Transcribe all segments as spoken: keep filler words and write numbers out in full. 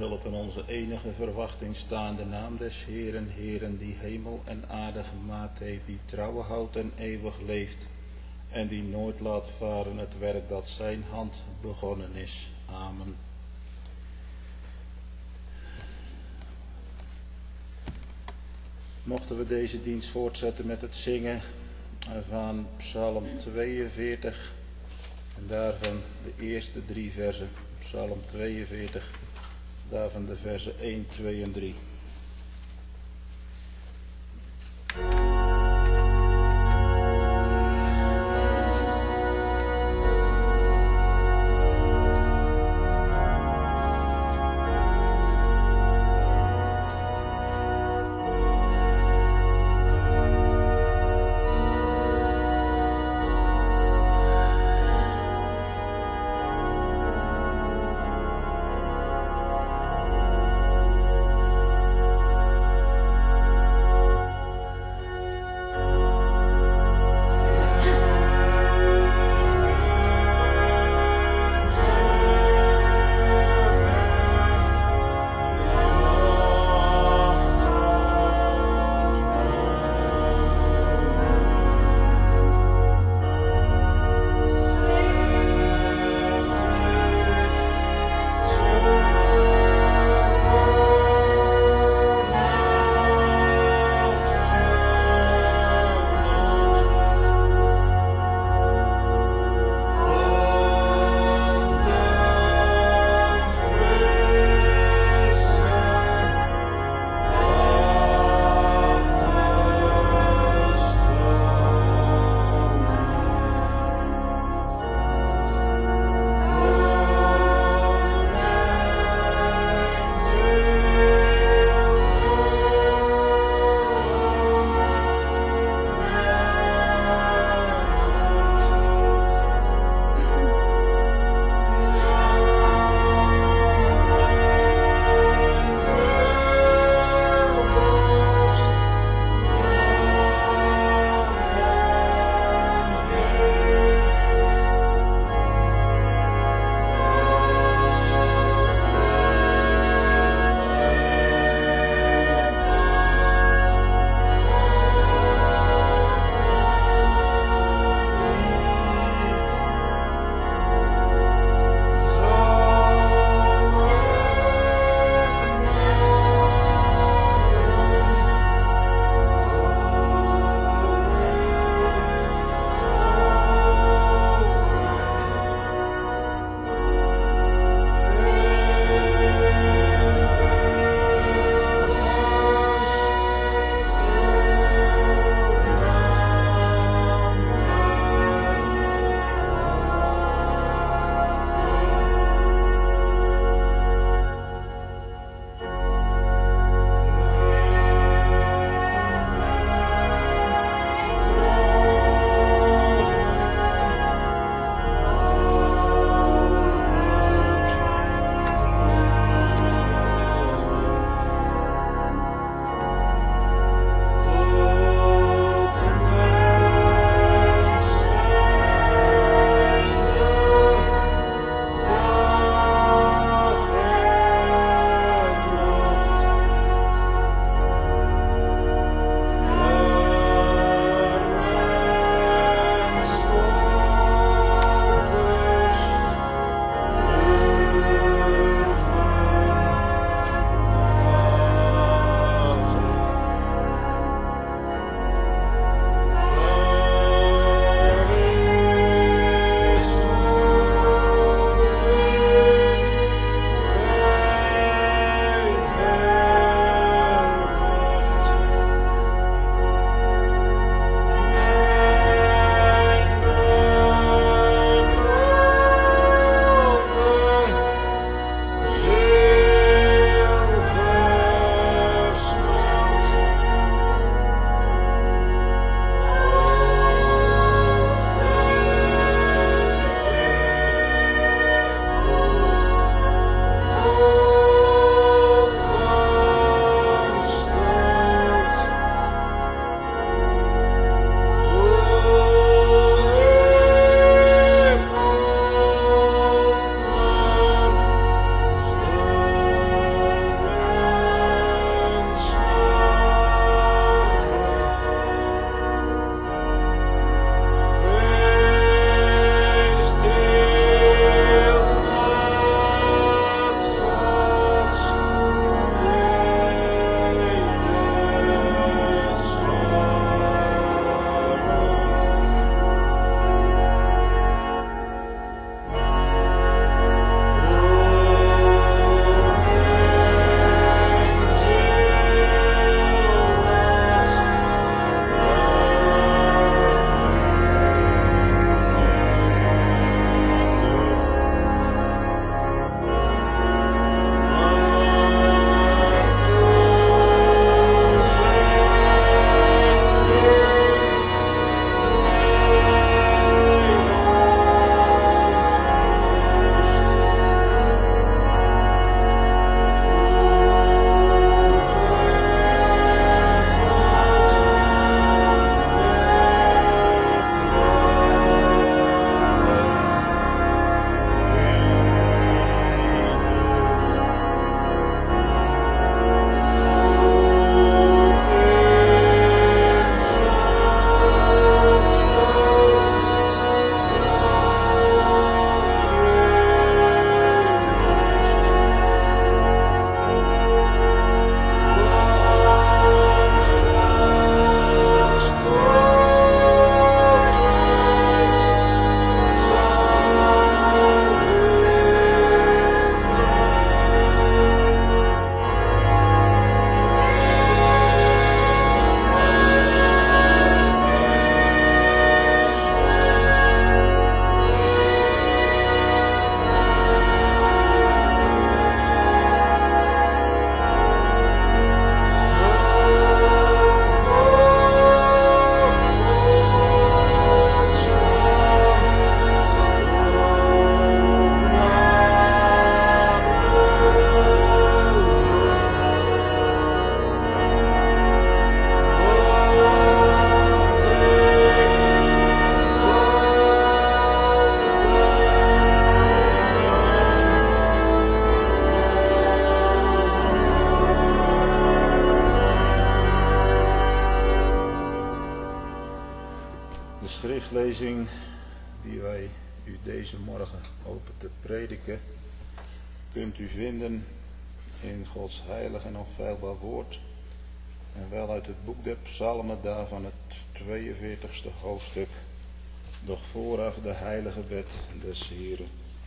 hulp in onze enige verwachting staande naam des Heeren, Heeren, die hemel en aarde gemaakt heeft, die trouwen houdt en eeuwig leeft, en die nooit laat varen het werk dat zijn hand begonnen is. Amen. Mochten we deze dienst voortzetten met het zingen van Psalm tweeënveertig en daarvan de eerste drie versen. Psalm tweeënveertig, daarvan de versen één, twee en drie. De schriftlezing die wij u deze morgen hopen te prediken, kunt u vinden in Gods heilig en onfeilbaar woord. En wel uit het boek der Psalmen, daarvan het tweeënveertigste hoofdstuk. Doch vooraf de heilige wet des Heren.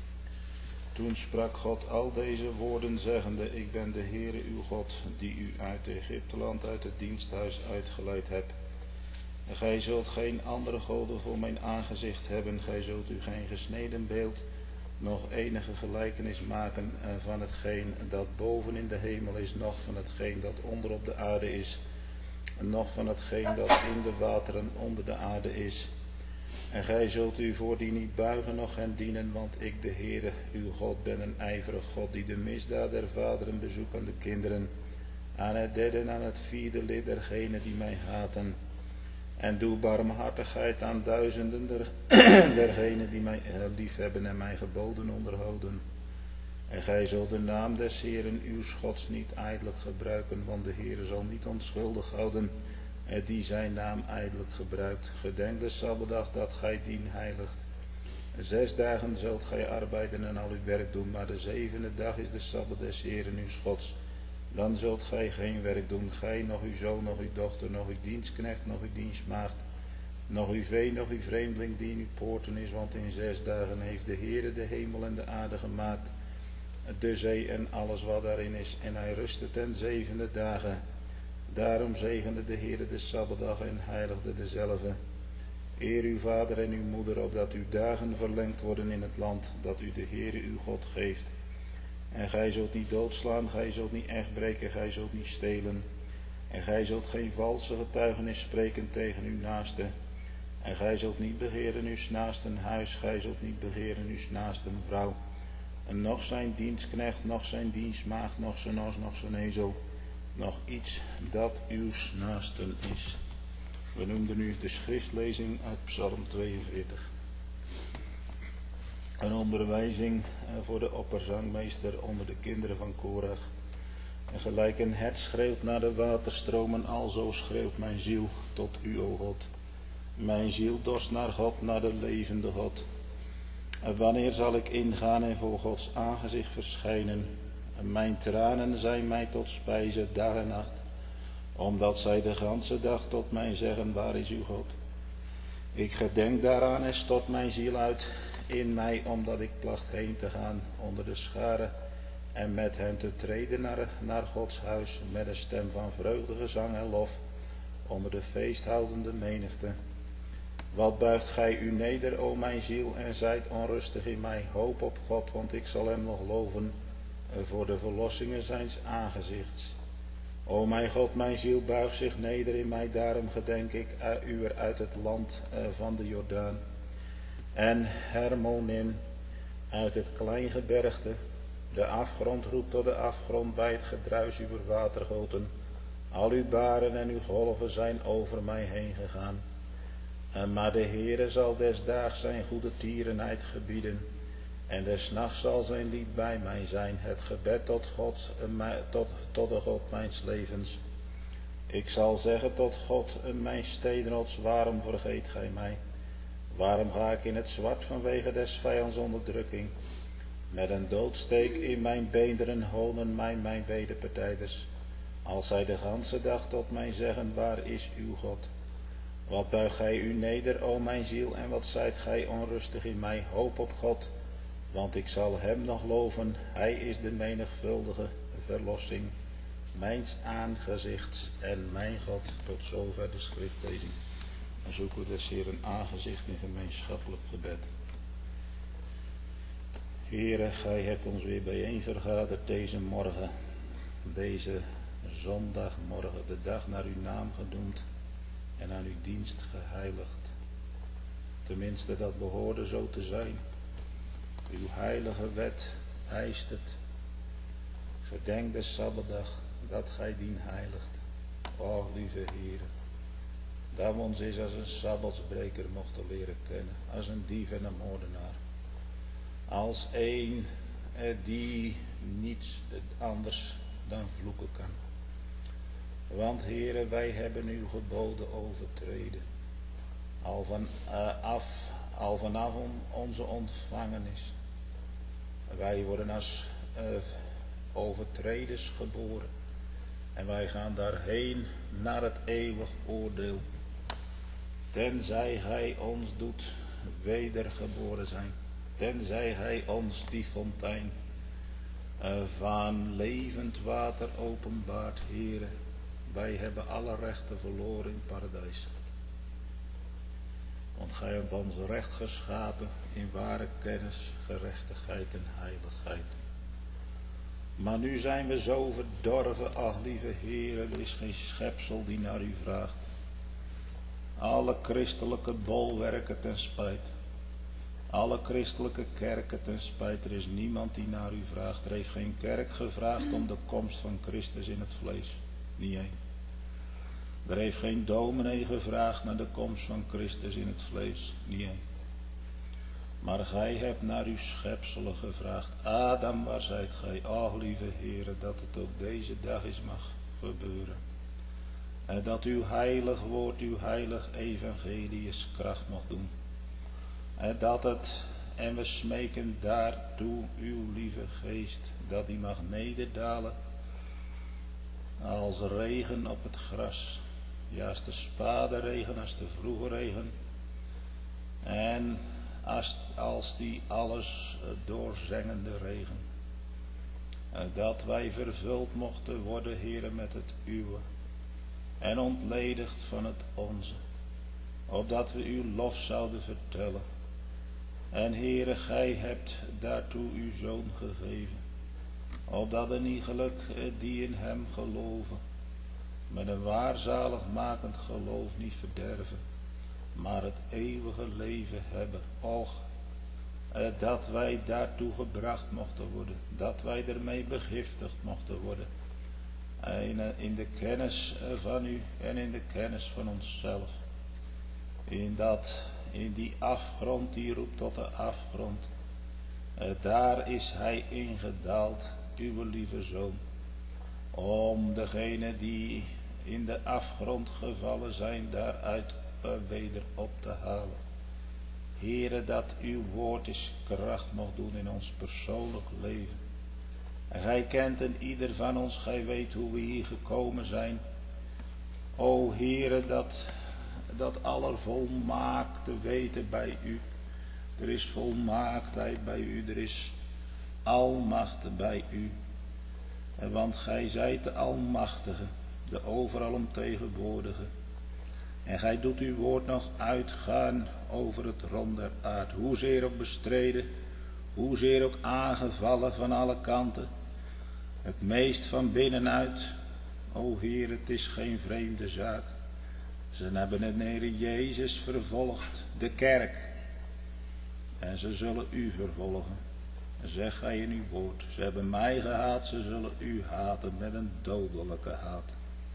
Toen sprak God al deze woorden zeggende: Ik ben de Heere uw God, die u uit Egypteland, uit het diensthuis uitgeleid heb. En gij zult geen andere goden voor mijn aangezicht hebben. Gij zult u geen gesneden beeld, nog enige gelijkenis maken van hetgeen dat boven in de hemel is, noch van hetgeen dat onder op de aarde is, noch van hetgeen dat in de wateren onder de aarde is. En gij zult u voor die niet buigen, noch hen dienen, want ik, de Heere, uw God, ben een ijverig God, die de misdaad der vaderen bezoekt aan de kinderen, aan het derde en aan het vierde lid dergenen die mij haten. En doe barmhartigheid aan duizenden der, dergenen die mij liefhebben en mijn geboden onderhouden. En gij zult de naam des Heeren uw Gods niet ijdelijk gebruiken, want de Heere zal niet onschuldig houden die zijn naam ijdelijk gebruikt. Gedenk de Sabbatdag dat gij dien heiligt. Zes dagen zult gij arbeiden en al uw werk doen, maar de zevende dag is de Sabbat des Heeren uw Gods. Dan zult gij geen werk doen, gij, nog uw zoon, nog uw dochter, nog uw dienstknecht, nog uw dienstmaagd, nog uw vee, nog uw vreemdeling die in uw poorten is, want in zes dagen heeft de Heere de hemel en de aarde gemaakt, de zee en alles wat daarin is, en hij rustte ten zevende dagen. Daarom zegende de Heere de Sabbatdag en heiligde dezelve. Eer uw vader en uw moeder, opdat uw dagen verlengd worden in het land dat u de Heere uw God geeft. En gij zult niet doodslaan, gij zult niet echt breken, gij zult niet stelen. En gij zult geen valse getuigenis spreken tegen uw naaste. En gij zult niet begeren uw naasten huis, gij zult niet begeren uw naasten vrouw. En nog zijn dienstknecht, nog zijn dienstmaagd, nog zijn os, nog zijn ezel. Nog iets dat uw naasten is. We noemden nu de schriftlezing uit Psalm tweeënveertig. Een onderwijzing voor de opperzangmeester onder de kinderen van Korach. En gelijk een hert schreeuwt naar de waterstromen, alzo schreeuwt mijn ziel tot u, o God. Mijn ziel dorst naar God, naar de levende God. En wanneer zal ik ingaan en voor Gods aangezicht verschijnen? En mijn tranen zijn mij tot spijze dag en nacht, omdat zij de ganse dag tot mij zeggen: waar is uw God? Ik gedenk daaraan en stort mijn ziel uit in mij, omdat ik placht heen te gaan onder de scharen en met hen te treden naar, naar Gods huis, met een stem van vreugde, gezang en lof, onder de feesthoudende menigte. Wat buigt gij u neder, o mijn ziel, en zijt onrustig in mij? Hoop op God, want ik zal hem nog loven voor de verlossingen zijns aangezichts. O mijn God, mijn ziel buigt zich neder in mij, daarom gedenk ik u uit het land van de Jordaan. En Hermonim, uit het kleingebergte, de afgrond roept tot de afgrond bij het gedruis uw watergoten. Al uw baren en uw golven zijn over mij heen gegaan. Maar de Heere zal des daags zijn goede tierenheid gebieden. En des nachts zal zijn lied bij mij zijn, het gebed tot, God, tot, tot de God mijns levens. Ik zal zeggen tot God, mijn steenrots, waarom vergeet gij mij? Waarom ga ik in het zwart vanwege des vijands onderdrukking? Met een doodsteek in mijn beenderen honen mij mijn wederpartijders. Als zij de ganse dag tot mij zeggen: waar is uw God? Wat buigt gij u neder, o mijn ziel, en wat zijt gij onrustig in mij? Hoop op God, want ik zal hem nog loven. Hij is de menigvuldige verlossing mijns aangezichts en mijn God. Tot zover de schriftlezing. Dan zoeken we des Heeren aangezicht in gemeenschappelijk gebed. Heere, gij hebt ons weer bijeen vergaderd deze morgen, deze zondagmorgen, de dag naar uw naam genoemd en aan uw dienst geheiligd. Tenminste, dat behoorde zo te zijn. Uw heilige wet eist het. Gedenk de Sabbatdag, dat gij dien heiligt. O, lieve Heere, dat we ons eens als een sabbatsbreker mochten leren kennen, als een dief en een moordenaar. Als een die niets anders dan vloeken kan. Want Heere, wij hebben uw geboden overtreden. al, van, uh, af, al vanaf on, onze ontvangenis. Wij worden als uh, overtreders geboren. En wij gaan daarheen naar het eeuwig oordeel. Tenzij hij ons doet wedergeboren zijn. Tenzij hij ons die fontein uh, van levend water openbaart, Heere. Wij hebben alle rechten verloren in het paradijs. Want gij hebt ons recht geschapen in ware kennis, gerechtigheid en heiligheid. Maar nu zijn we zo verdorven, ach lieve Heere, er is geen schepsel die naar u vraagt. Alle christelijke bolwerken ten spijt. Alle christelijke kerken ten spijt. Er is niemand die naar u vraagt. Er heeft geen kerk gevraagd om de komst van Christus in het vlees. Niet één. Er heeft geen dominee gevraagd naar de komst van Christus in het vlees. Niet één. Maar gij hebt naar uw schepselen gevraagd. Adam, waar zijt gij? Ach, lieve Heere, dat het ook deze dag eens mag gebeuren. En dat uw heilig woord, uw heilig evangelie eens kracht mag doen. En dat het, en we smeken daartoe uw lieve geest, dat die mag nederdalen als regen op het gras. Ja, als de spaderegen, als de vroege regen. En als, als die alles doorzengende regen. En dat wij vervuld mochten worden, Heere, met het uwe. En ontledigd van het onze. Opdat we uw lof zouden vertellen. En Heere, gij hebt daartoe uw Zoon gegeven. Opdat een iegelijk die in hem geloven. Met een waarzaligmakend geloof niet verderven. Maar het eeuwige leven hebben. Och, dat wij daartoe gebracht mochten worden. Dat wij ermee begiftigd mochten worden. In de kennis van u en in de kennis van onszelf. In, dat, in die afgrond die roept tot de afgrond. Daar is hij ingedaald, uw lieve Zoon. Om degenen die in de afgrond gevallen zijn, daaruit weder op te halen. Heere, dat uw woord is kracht mag doen in ons persoonlijk leven. En gij kent een ieder van ons, gij weet hoe we hier gekomen zijn. O Heere, dat, dat allervolmaakte weten bij u. Er is volmaaktheid bij u, er is almacht bij u. En want gij zijt de almachtige, de overal omtegenwoordige. En gij doet uw woord nog uitgaan over het rond der aard. Hoezeer ook bestreden, hoezeer ook aangevallen van alle kanten. Het meest van binnenuit. O Heer, het is geen vreemde zaak. Ze hebben het Heer Jezus vervolgd, de kerk. En ze zullen u vervolgen. Zeg gij in uw woord. Ze hebben mij gehaat, ze zullen u haten met een dodelijke haat.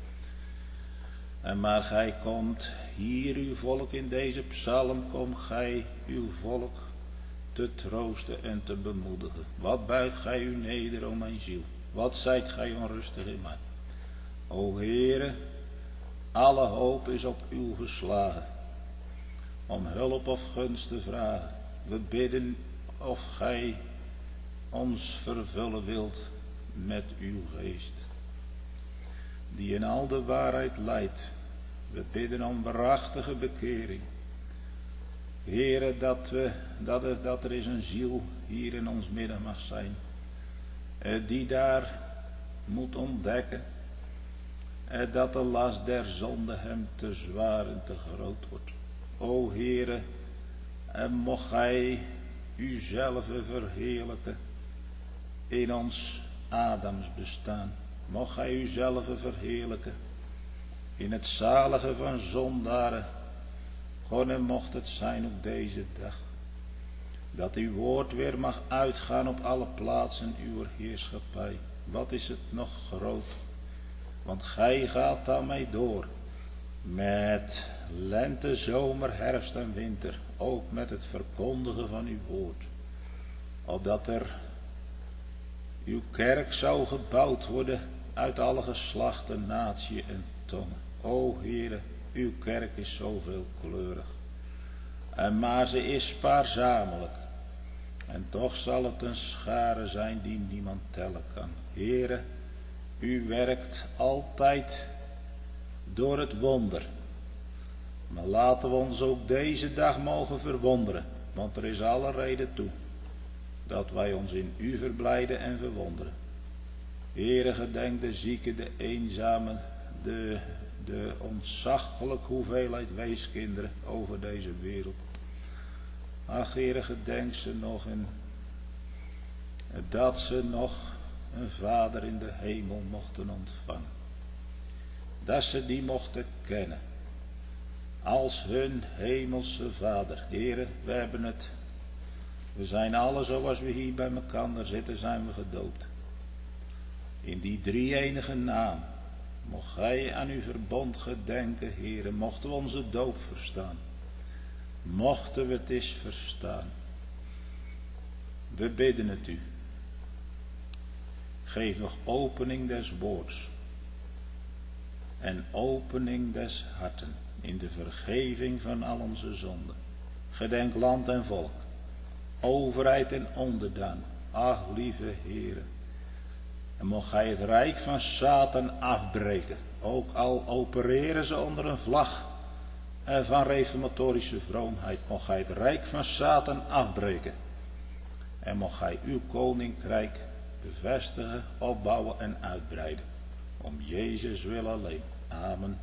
En maar gij komt hier uw volk in deze psalm, kom gij uw volk te troosten en te bemoedigen. Wat buigt gij u neder, o mijn ziel? Wat zijt gij onrustig in mij? O Heere, alle hoop is op u geslagen. Om hulp of gunst te vragen. We bidden of gij ons vervullen wilt met uw geest. Die in al de waarheid leidt. We bidden om waarachtige bekering. Heere, dat, we, dat, er, dat er is een ziel hier in ons midden mag zijn. Die daar moet ontdekken. Dat de last der zonde hem te zwaar en te groot wordt. O Heere, mocht gij uzelf verheerlijken in ons Adams bestaan. Mocht gij uzelf verheerlijken in het zalige van zondaren. God, en mocht het zijn op deze dag. Dat uw woord weer mag uitgaan op alle plaatsen uw heerschappij. Wat is het nog groot. Want gij gaat daarmee door. Met lente, zomer, herfst en winter. Ook met het verkondigen van uw woord. Opdat er uw kerk zou gebouwd worden uit alle geslachten, natie en tongen. O Heere, uw kerk is zo veelkleurig. En maar ze is spaarzamelijk. En toch zal het een schare zijn die niemand tellen kan. Heere, u werkt altijd door het wonder. Maar laten we ons ook deze dag mogen verwonderen. Want er is alle reden toe. Dat wij ons in u verblijden en verwonderen. Heere, gedenk de zieken, de eenzamen, de, de ontzaglijke hoeveelheid weeskinderen over deze wereld. Ach, Heere, gedenk ze nog en dat ze nog een vader in de hemel mochten ontvangen. Dat ze die mochten kennen als hun hemelse vader. Heere, we hebben het. We zijn alle zoals we hier bij elkaar zitten, zijn we gedoopt. In die drie-enige naam mocht gij aan uw verbond gedenken, Heere, mochten we onze doop verstaan. Mochten we het eens verstaan. We bidden het u. Geef nog opening des woords. En opening des harten. In de vergeving van al onze zonden. Gedenk land en volk. Overheid en onderdaan. Ach, lieve Heere. En mocht gij het rijk van Satan afbreken. Ook al opereren ze onder een vlag van reformatorische vroomheid. Mocht gij het rijk van Satan afbreken. En mocht gij uw koninkrijk bevestigen, opbouwen en uitbreiden. Om Jezus wil alleen. Amen.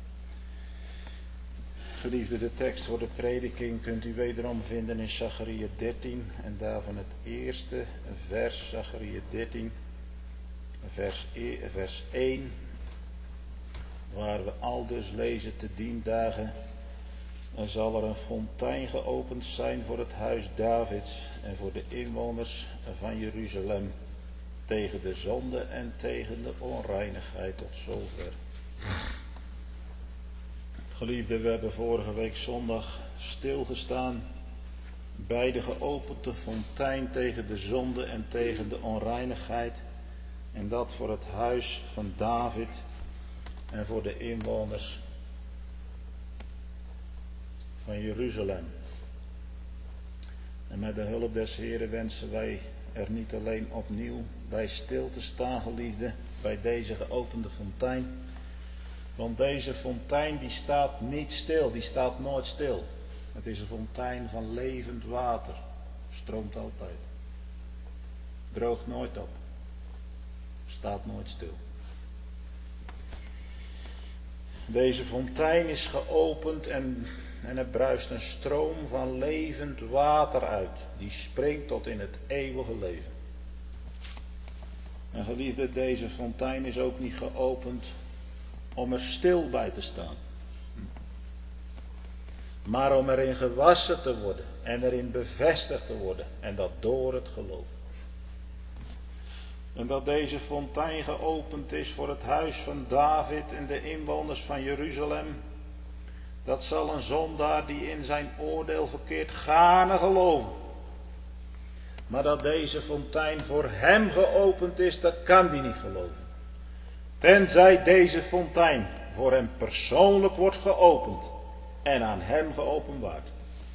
Geliefde, de tekst voor de prediking kunt u wederom vinden in Zacharia dertien. En daarvan het eerste vers, Zacharia dertien, vers, vers één. Waar we aldus lezen te dien dagen. Dan zal er een fontein geopend zijn voor het huis Davids en voor de inwoners van Jeruzalem. Tegen de zonde en tegen de onreinigheid tot zover. Geliefden, we hebben vorige week zondag stilgestaan bij de geopende fontein tegen de zonde en tegen de onreinigheid. En dat voor het huis van David en voor de inwoners van Jeruzalem. En met de hulp des Heren wensen wij er niet alleen opnieuw bij stil te staan, geliefden, bij deze geopende fontein. Want deze fontein die staat niet stil, die staat nooit stil. Het is een fontein van levend water, stroomt altijd. Droogt nooit op, staat nooit stil. Deze fontein is geopend en, en er bruist een stroom van levend water uit. Die springt tot in het eeuwige leven. En geliefde, deze fontein is ook niet geopend om er stil bij te staan. Maar om erin gewassen te worden en erin bevestigd te worden. En dat door het geloof. En dat deze fontein geopend is voor het huis van David en de inwoners van Jeruzalem. Dat zal een zondaar die in zijn oordeel verkeert gaarne geloven. Maar dat deze fontein voor hem geopend is, dat kan die niet geloven. Tenzij deze fontein voor hem persoonlijk wordt geopend en aan hem geopenbaard.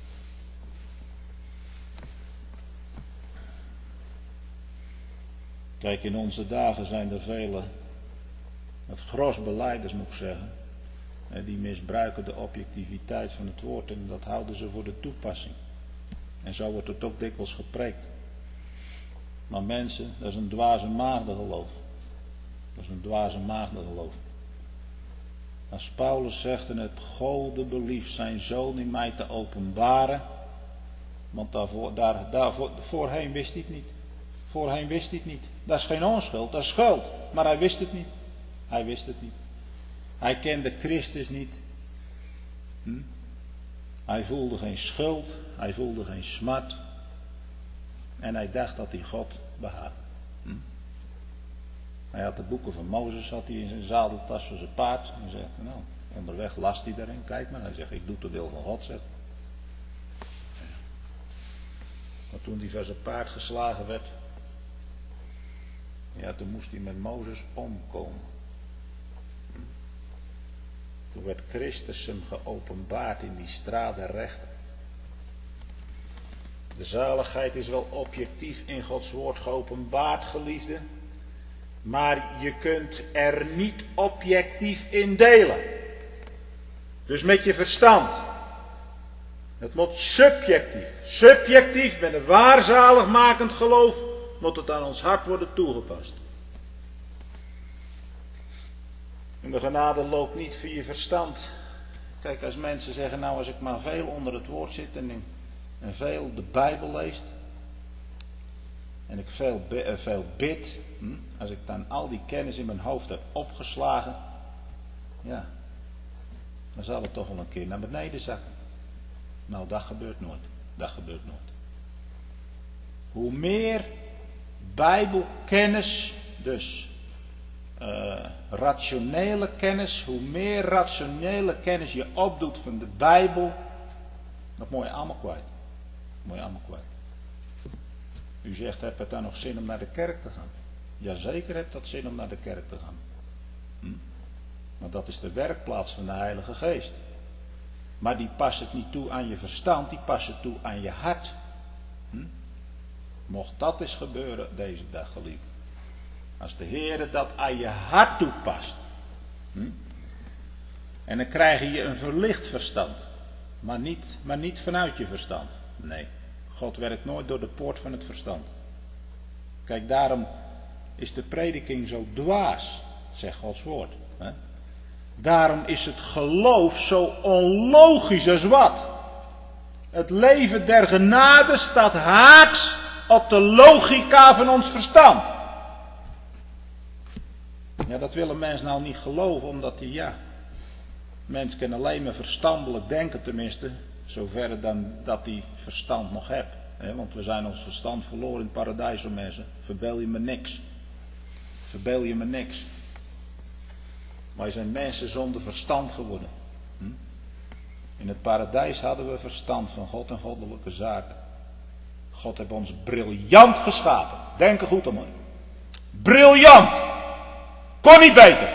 Kijk, in onze dagen zijn er vele, het gros belijders moet ik zeggen, die misbruiken de objectiviteit van het woord en dat houden ze voor de toepassing. En zo wordt het ook dikwijls gepreekt. Maar mensen, dat is een dwaze maagdengeloof. Dat is een dwaze maagdengeloof. Als Paulus zegt, en het Gode belieft zijn zoon in mij te openbaren. Want daarvoor, daar, daarvoor, voorheen wist hij het niet. Voorheen wist hij het niet. Dat is geen onschuld, dat is schuld. Maar hij wist het niet. Hij wist het niet. Hij kende Christus niet. Hm? Hij voelde geen schuld. Hij voelde geen smart. En hij dacht dat hij God behaagde. Hm? Hij had de boeken van Mozes had hij in zijn zadeltas van zijn paard. En hij zegt, nou, onderweg last hij daarin. Kijk maar, hij zegt, ik doe de wil van God, zegt. Maar toen hij van zijn paard geslagen werd, ja, toen moest hij met Mozes omkomen. Toen werd Christus hem geopenbaard in die strade rechter. De zaligheid is wel objectief in Gods woord geopenbaard, geliefde. Maar je kunt er niet objectief in delen. Dus met je verstand. Het moet subjectief. Subjectief met een waar zaligmakend geloof moet het aan ons hart worden toegepast. En de genade loopt niet via je verstand. Kijk, als mensen zeggen, nou als ik maar veel onder het woord zit en, en veel de Bijbel leest. En ik veel, veel bid. Hm, als ik dan al die kennis in mijn hoofd heb opgeslagen. Ja, dan zal het toch wel een keer naar beneden zakken. Nou, dat gebeurt nooit. Dat gebeurt nooit. Hoe meer Bijbelkennis, dus uh, rationele kennis, hoe meer rationele kennis je opdoet van de Bijbel, dat moet je allemaal kwijt. Dat moet je allemaal kwijt. U zegt, heb het dan nog zin om naar de kerk te gaan? Jazeker hebt dat zin om naar de kerk te gaan. Hm? Want dat is de werkplaats van de Heilige Geest. Maar die past het niet toe aan je verstand, die past het toe aan je hart. Hm? Mocht dat eens gebeuren deze dag, geliefd. Als de Heer dat aan je hart toepast. Hm? En dan krijg je een verlicht verstand. Maar niet, maar niet vanuit je verstand. Nee, God werkt nooit door de poort van het verstand. Kijk, daarom is de prediking zo dwaas, zegt Gods woord. Hè? Daarom is het geloof zo onlogisch als wat. Het leven der genade staat haaks op de logica van ons verstand. Ja, dat willen mensen nou niet geloven, omdat die, ja, mensen kunnen alleen maar verstandelijk denken, tenminste, zover dan dat die verstand nog hebt. He, want we zijn ons verstand verloren in het paradijs, zo mensen. Verbeel je me niks. Verbeel je me niks. Wij zijn mensen zonder verstand geworden. Hm? In het paradijs hadden we verstand van God en goddelijke zaken. God heeft ons briljant geschapen. Denk er goed om. Briljant! Kon niet beter.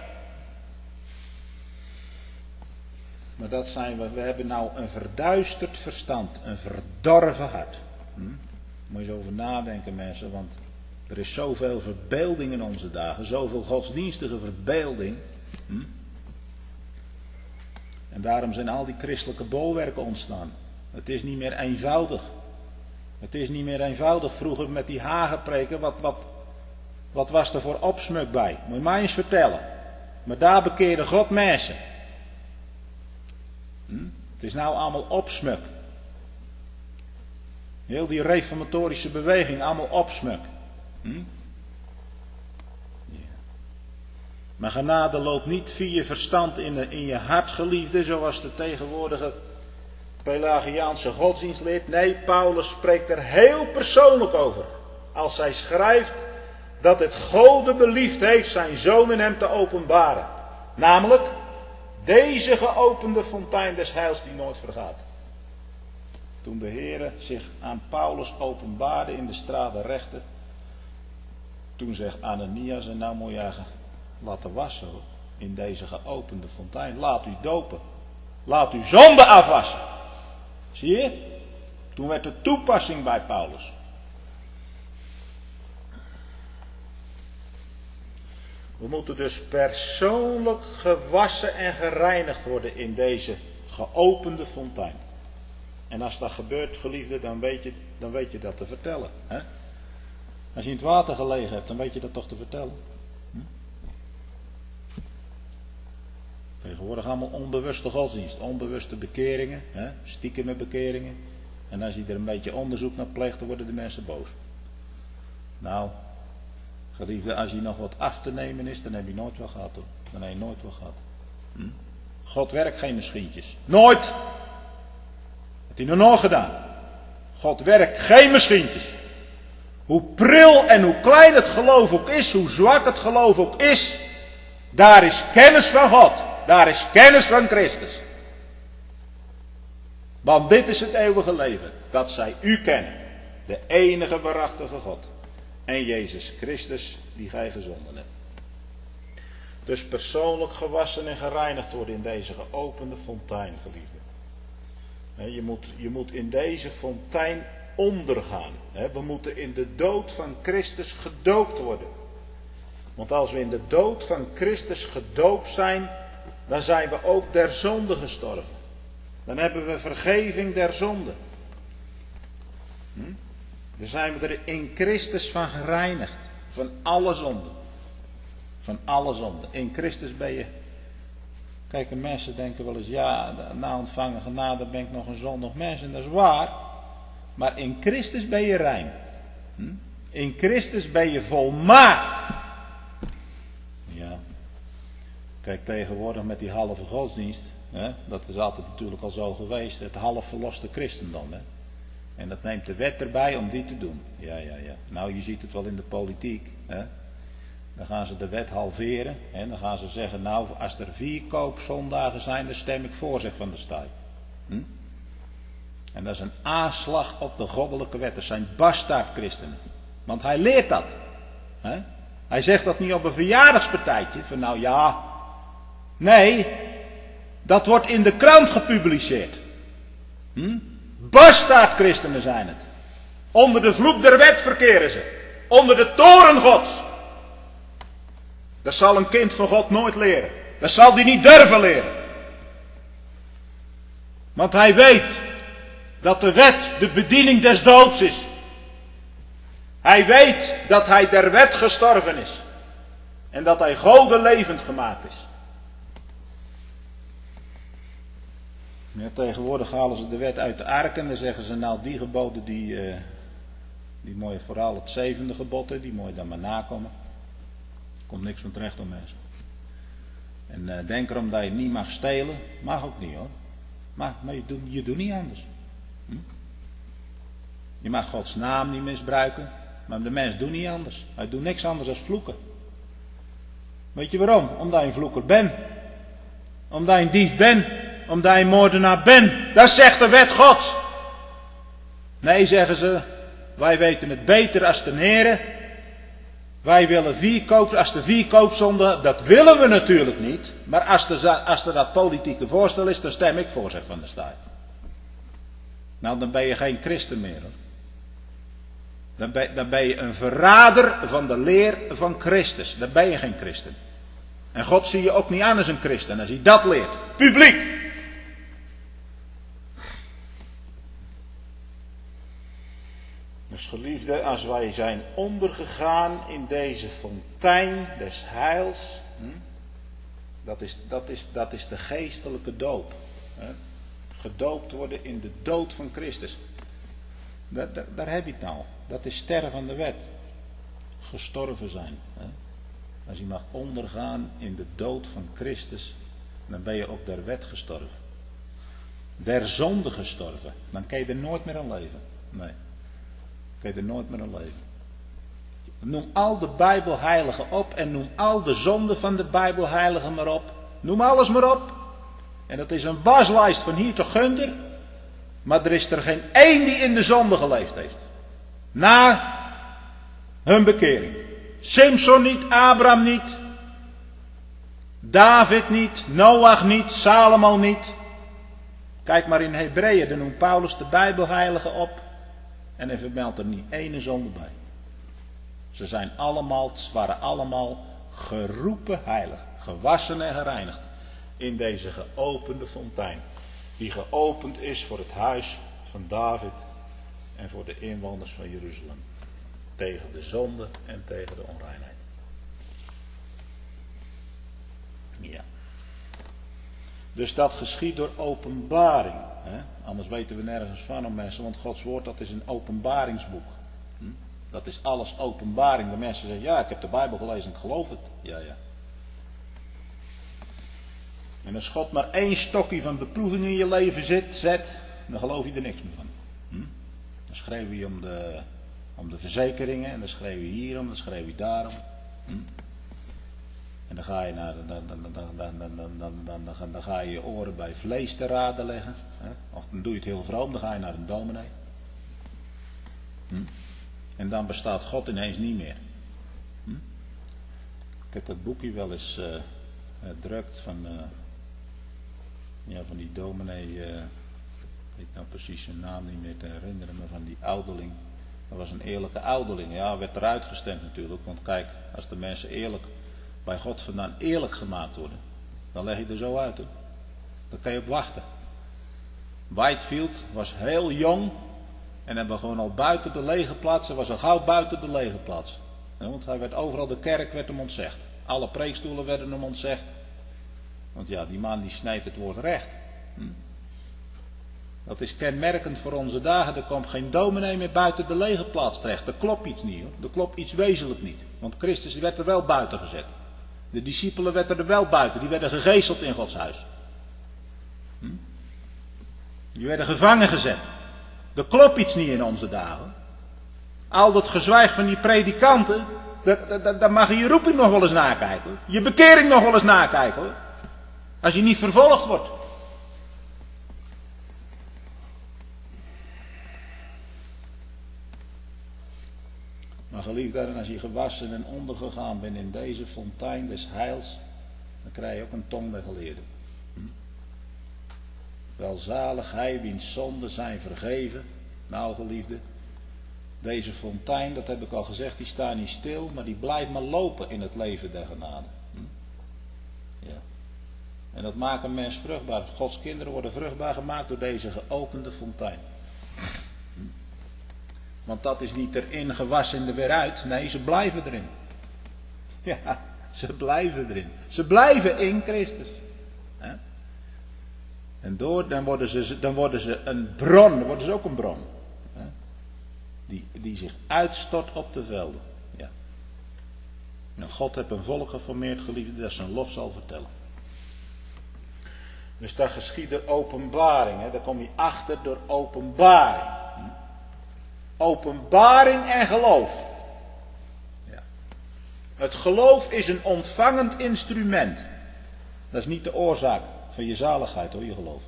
Maar dat zijn we. We hebben nou een verduisterd verstand. Een verdorven hart. Hm? Moet je eens over nadenken, mensen. Want er is zoveel verbeelding in onze dagen. Zoveel godsdienstige verbeelding. Hm? En daarom zijn al die christelijke bolwerken ontstaan. Het is niet meer eenvoudig. Het is niet meer eenvoudig. Vroeger met die hagenpreken. Wat, wat, wat was er voor opsmuk bij? Moet je mij eens vertellen. Maar daar bekeerde God mensen. Hm? Het is nou allemaal opsmuk. Heel die reformatorische beweging, allemaal opsmuk. Hm? Ja. Maar genade loopt niet via je verstand in, de, in je hart, geliefde, zoals de tegenwoordige Pelagiaanse godsdienst leert. Nee, Paulus spreekt er heel persoonlijk over. Als hij schrijft dat het Gode beliefd heeft zijn zoon in hem te openbaren. Namelijk deze geopende fontein des heils die nooit vergaat. Toen de Heere zich aan Paulus openbaarde in de straten rechten. Toen zegt Ananias, en nou moet je laten wassen hoor, in deze geopende fontein. Laat u dopen. Laat u zonde afwassen. Zie je? Toen werd de toepassing bij Paulus. We moeten dus persoonlijk gewassen en gereinigd worden in deze geopende fontein. En als dat gebeurt, geliefde, dan weet je, dan weet je dat te vertellen. Hè? Als je in het water gelegen hebt, dan weet je dat toch te vertellen. Hm? Tegenwoordig allemaal onbewuste godsdienst, onbewuste bekeringen, hè? Stiekeme bekeringen. En als je er een beetje onderzoek naar pleegt, dan worden de mensen boos. Nou, geliefde, als je nog wat af te nemen is, dan heb je nooit wat gehad hoor. Dan heb je nooit wat gehad. Hm? God werkt geen misschientjes. Nooit! Dat hij nog nooit gedaan. God werkt geen misschientjes. Hoe pril en hoe klein het geloof ook is, hoe zwak het geloof ook is, daar is kennis van God. Daar is kennis van Christus. Want dit is het eeuwige leven. Dat zij u kennen. De enige waarachtige God. En Jezus Christus die gij gezonden hebt. Dus persoonlijk gewassen en gereinigd worden in deze geopende fontein, geliefde. Je moet, je moet in deze fontein ondergaan. We moeten in de dood van Christus gedoopt worden. Want als we in de dood van Christus gedoopt zijn, dan zijn we ook der zonde gestorven. Dan hebben we vergeving der zonde. Hm? Dan zijn we er in Christus van gereinigd. Van alle zonde. Van alle zonde. In Christus ben je... Kijk, de mensen denken wel eens, ja, na ontvangen genade ben ik nog een zondig mens. En dat is waar. Maar in Christus ben je rein. Hm? In Christus ben je volmaakt. Ja. Kijk, tegenwoordig met die halve godsdienst. Hè, dat is altijd natuurlijk al zo geweest. Het half verloste christendom. Hè. En dat neemt de wet erbij om die te doen. Ja, ja, ja. Nou, je ziet het wel in de politiek. Hè. Dan gaan ze de wet halveren. En dan gaan ze zeggen, nou, als er vier koopzondagen zijn, dan stem ik voor, zegt Van der Staaij. Hm? En dat is een aanslag op de goddelijke wet. Dat zijn bastaardchristenen. Want hij leert dat. Hè? Hij zegt dat niet op een verjaardagspartijtje. Van nou ja. Nee. Dat wordt in de krant gepubliceerd. Hm? Bastaardchristenen zijn het. Onder de vloek der wet verkeren ze. Onder de toren Gods. Dat zal een kind van God nooit leren. Dat zal hij niet durven leren. Want hij weet dat de wet de bediening des doods is. Hij weet dat hij der wet gestorven is. En dat hij Gode levend gemaakt is. Ja, tegenwoordig halen ze de wet uit de ark en dan zeggen ze nou die geboden die, uh, die mooi vooral het zevende gebod, die mooi dan maar nakomen. Er komt niks van terecht om mensen. En uh, denk erom dat je niet mag stelen, mag ook niet hoor. Maar, maar je, doet, je doet niet anders. Hm? Je mag Gods naam niet misbruiken, maar de mens doet niet anders. Hij doet niks anders dan vloeken. Weet je waarom? Omdat je een vloeker bent. Omdat je een dief bent. Omdat je een moordenaar bent. Dat zegt de wet Gods. Nee, zeggen ze. Wij weten het beter als de Heere. Wij willen vierkoop, als de vierkoopzonde, dat willen we natuurlijk niet. Maar als er, als er dat politieke voorstel is, dan stem ik voor, zegt Van der Staaij. Nou, dan ben je geen christen meer. Hoor. Dan, ben, dan ben je een verrader van de leer van Christus. Dan ben je geen christen. En God zie je ook niet aan als een christen, als hij dat leert. Publiek! Dus geliefde, als wij zijn ondergegaan in deze fontein des heils, hm, dat, is, dat, is, dat is de geestelijke doop. Hè? Gedoopt worden in de dood van Christus. Daar, daar, daar heb je het nou. Dat is sterren van de wet. Gestorven zijn. Hè? Als je mag ondergaan in de dood van Christus, dan ben je ook der wet gestorven. Der zonde gestorven. Dan kan je er nooit meer aan leven. Nee. Kun je er nooit meer aan leven. Noem al de Bijbelheiligen op en noem al de zonden van de Bijbelheiligen maar op. Noem alles maar op. En dat is een waslijst van hier tot Gunder. Maar er is er geen één die in de zonde geleefd heeft. Na hun bekering. Simson niet, Abraham niet. David niet, Noach niet, Salomo niet. Kijk maar in Hebreeën, dan noemt Paulus de Bijbelheiligen op. En hij vermeldt er niet ene zonde bij. Ze zijn allemaal, ze waren allemaal geroepen heilig. Gewassen en gereinigd. In deze geopende fontein. Die geopend is voor het huis van David. En voor de inwoners van Jeruzalem. Tegen de zonde en tegen de onreinheid. Ja. Dus dat geschiet door openbaring. Hè? Anders weten we nergens van om mensen. Want Gods woord, dat is een openbaringsboek. Hm? Dat is alles openbaring. De mensen zeggen, ja, ik heb de Bijbel gelezen en ik geloof het. Ja, ja. En als God maar één stokje van beproeving in je leven zet, zet dan geloof je er niks meer van. Hm? Dan schreef je om de, om de verzekeringen. En dan schreef je hierom, dan schreef je daarom. Hm? En dan ga je naar, dan, dan, dan, dan, dan, dan, dan, dan, dan ga je je oren bij vlees te raden leggen. Hè? Of dan doe je het heel vroom, dan ga je naar een dominee. Hm? En dan bestaat God ineens niet meer. Hm? Ik heb dat boekje wel eens uh, gedrukt van, uh, ja, van die dominee uh, Ik weet nou precies zijn naam niet meer te herinneren, maar van die ouderling. Dat was een eerlijke ouderling. Ja, werd eruit gestemd natuurlijk. Want kijk, als de mensen eerlijk bij God vandaan eerlijk gemaakt worden, dan leg je er zo uit. Hoor. Daar kan je op wachten. Whitefield was heel jong en hij begon al buiten de legerplaats. Hij was al gauw buiten de legerplaats. Ja, want hij werd overal, de kerk werd hem ontzegd. Alle preekstoelen werden hem ontzegd. Want ja, die man die snijdt het woord recht. Hm. Dat is kenmerkend voor onze dagen. Er komt geen dominee meer buiten de legerplaats terecht. Er klopt iets niet hoor. Er klopt iets wezenlijk niet. Want Christus werd er wel buiten gezet. De discipelen werden er wel buiten. Die werden gegezeld in Gods huis. Hm? Die werden gevangen gezet. Er klopt iets niet in onze dagen. Al dat gezwijg van die predikanten. Daar, daar, daar mag je je roeping nog wel eens nakijken. Hoor. Je bekering nog wel eens nakijken. Hoor. Als je niet vervolgd wordt. Maar geliefd daarin, als je gewassen en ondergegaan bent in deze fontein des heils, dan krijg je ook een tong der geleerden. Hm? Welzalig hij wiens zonden zijn vergeven. Nou geliefde, deze fontein, dat heb ik al gezegd, die staat niet stil, maar die blijft maar lopen in het leven der genade. Hm? Ja. En dat maakt een mens vruchtbaar. Gods kinderen worden vruchtbaar gemaakt door deze geopende fontein. Want dat is niet erin gewassen en er weer uit. Nee, ze blijven erin. Ja, ze blijven erin. Ze blijven in Christus. He? En door, dan worden, ze, dan worden ze een bron. Dan worden ze ook een bron. He? Die, die zich uitstort op de velden. Ja. En God heeft een volk geformeerd, geliefde, dat zijn lof zal vertellen. Dus daar geschiet de openbaring. Hè? Daar kom je achter door openbaring. Openbaring en geloof. Ja. Het geloof is een ontvangend instrument. Dat is niet de oorzaak van je zaligheid hoor, je geloof.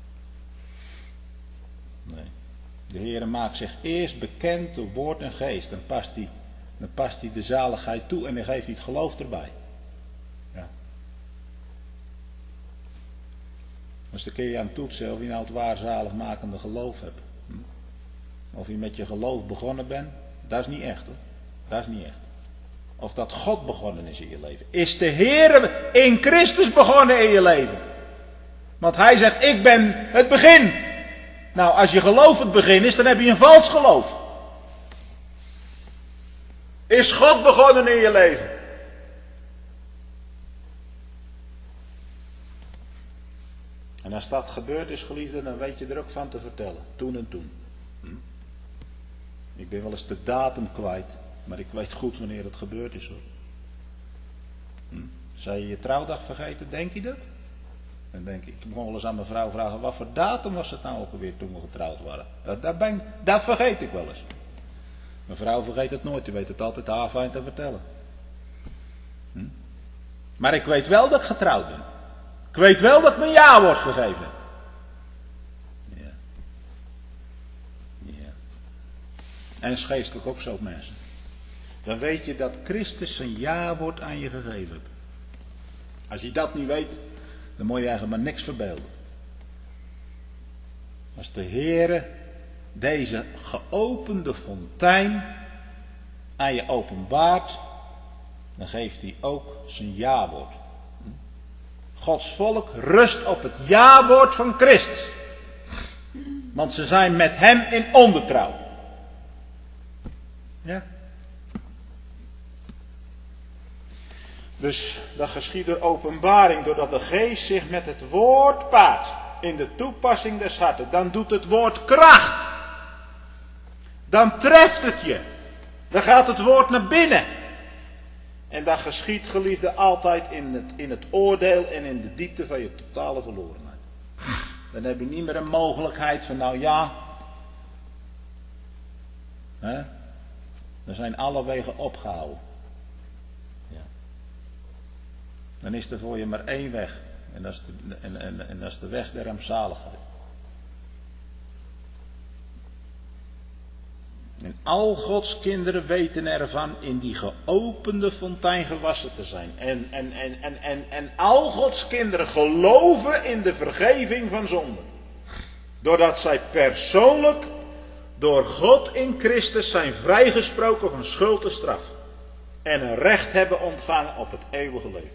Nee. De Heere maakt zich eerst bekend door woord en geest. Dan past hij, dan past hij de zaligheid toe en dan geeft hij het geloof erbij. Ja. Dus dan kun je aan toetsen of je nou het waar zaligmakende geloof hebt. Of je met je geloof begonnen bent, dat is niet echt hoor. Dat is niet echt. Of dat God begonnen is in je leven. Is de Heer in Christus begonnen in je leven? Want hij zegt, ik ben het begin. Nou, als je geloof het begin is, dan heb je een vals geloof. Is God begonnen in je leven? En als dat gebeurd is, geliefde, dan weet je er ook van te vertellen. Toen en toen. Hm? Ik ben wel eens de datum kwijt, maar ik weet goed wanneer het gebeurd is hoor. Hm? Zou je je trouwdag vergeten, denk je dat? Dan denk ik, ik moet wel eens aan mijn vrouw vragen, wat voor datum was het nou ook alweer toen we getrouwd waren? Dat, dat, ben, dat vergeet ik wel eens. Mijn vrouw vergeet het nooit, die weet het altijd haar fijn te vertellen. Hm? Maar ik weet wel dat ik getrouwd ben. Ik weet wel dat mijn ja wordt gegeven. Ja. Ja. En is geestelijk ook zo, mensen. Dan weet je dat Christus zijn ja-woord aan je gegeven heeft. Als je dat niet weet, dan moet je eigenlijk maar niks verbeelden. Als de Heere deze geopende fontein aan je openbaart, dan geeft hij ook zijn ja-woord. Gods volk rust op het ja-woord van Christus. Want ze zijn met hem in ondertrouw. Ja. Dus dat geschiedt door openbaring, doordat de geest zich met het woord paart in de toepassing des harten. Dan doet het woord kracht. Dan treft het je. Dan gaat het woord naar binnen. En dat geschiedt, geliefde, altijd in het, in het oordeel en in de diepte van je totale verlorenheid. Dan heb je niet meer een mogelijkheid van, nou ja, hè, dan zijn alle wegen opgehouden. Ja. Dan is er voor je maar één weg. En dat is de, en, en, en dat is de weg der rampzaligheid. En al Gods kinderen weten ervan in die geopende fontein gewassen te zijn. En, en, en, en, en, en al Gods kinderen geloven in de vergeving van zonden. Doordat zij persoonlijk door God in Christus zijn vrijgesproken van schuld en straf. En een recht hebben ontvangen op het eeuwige leven.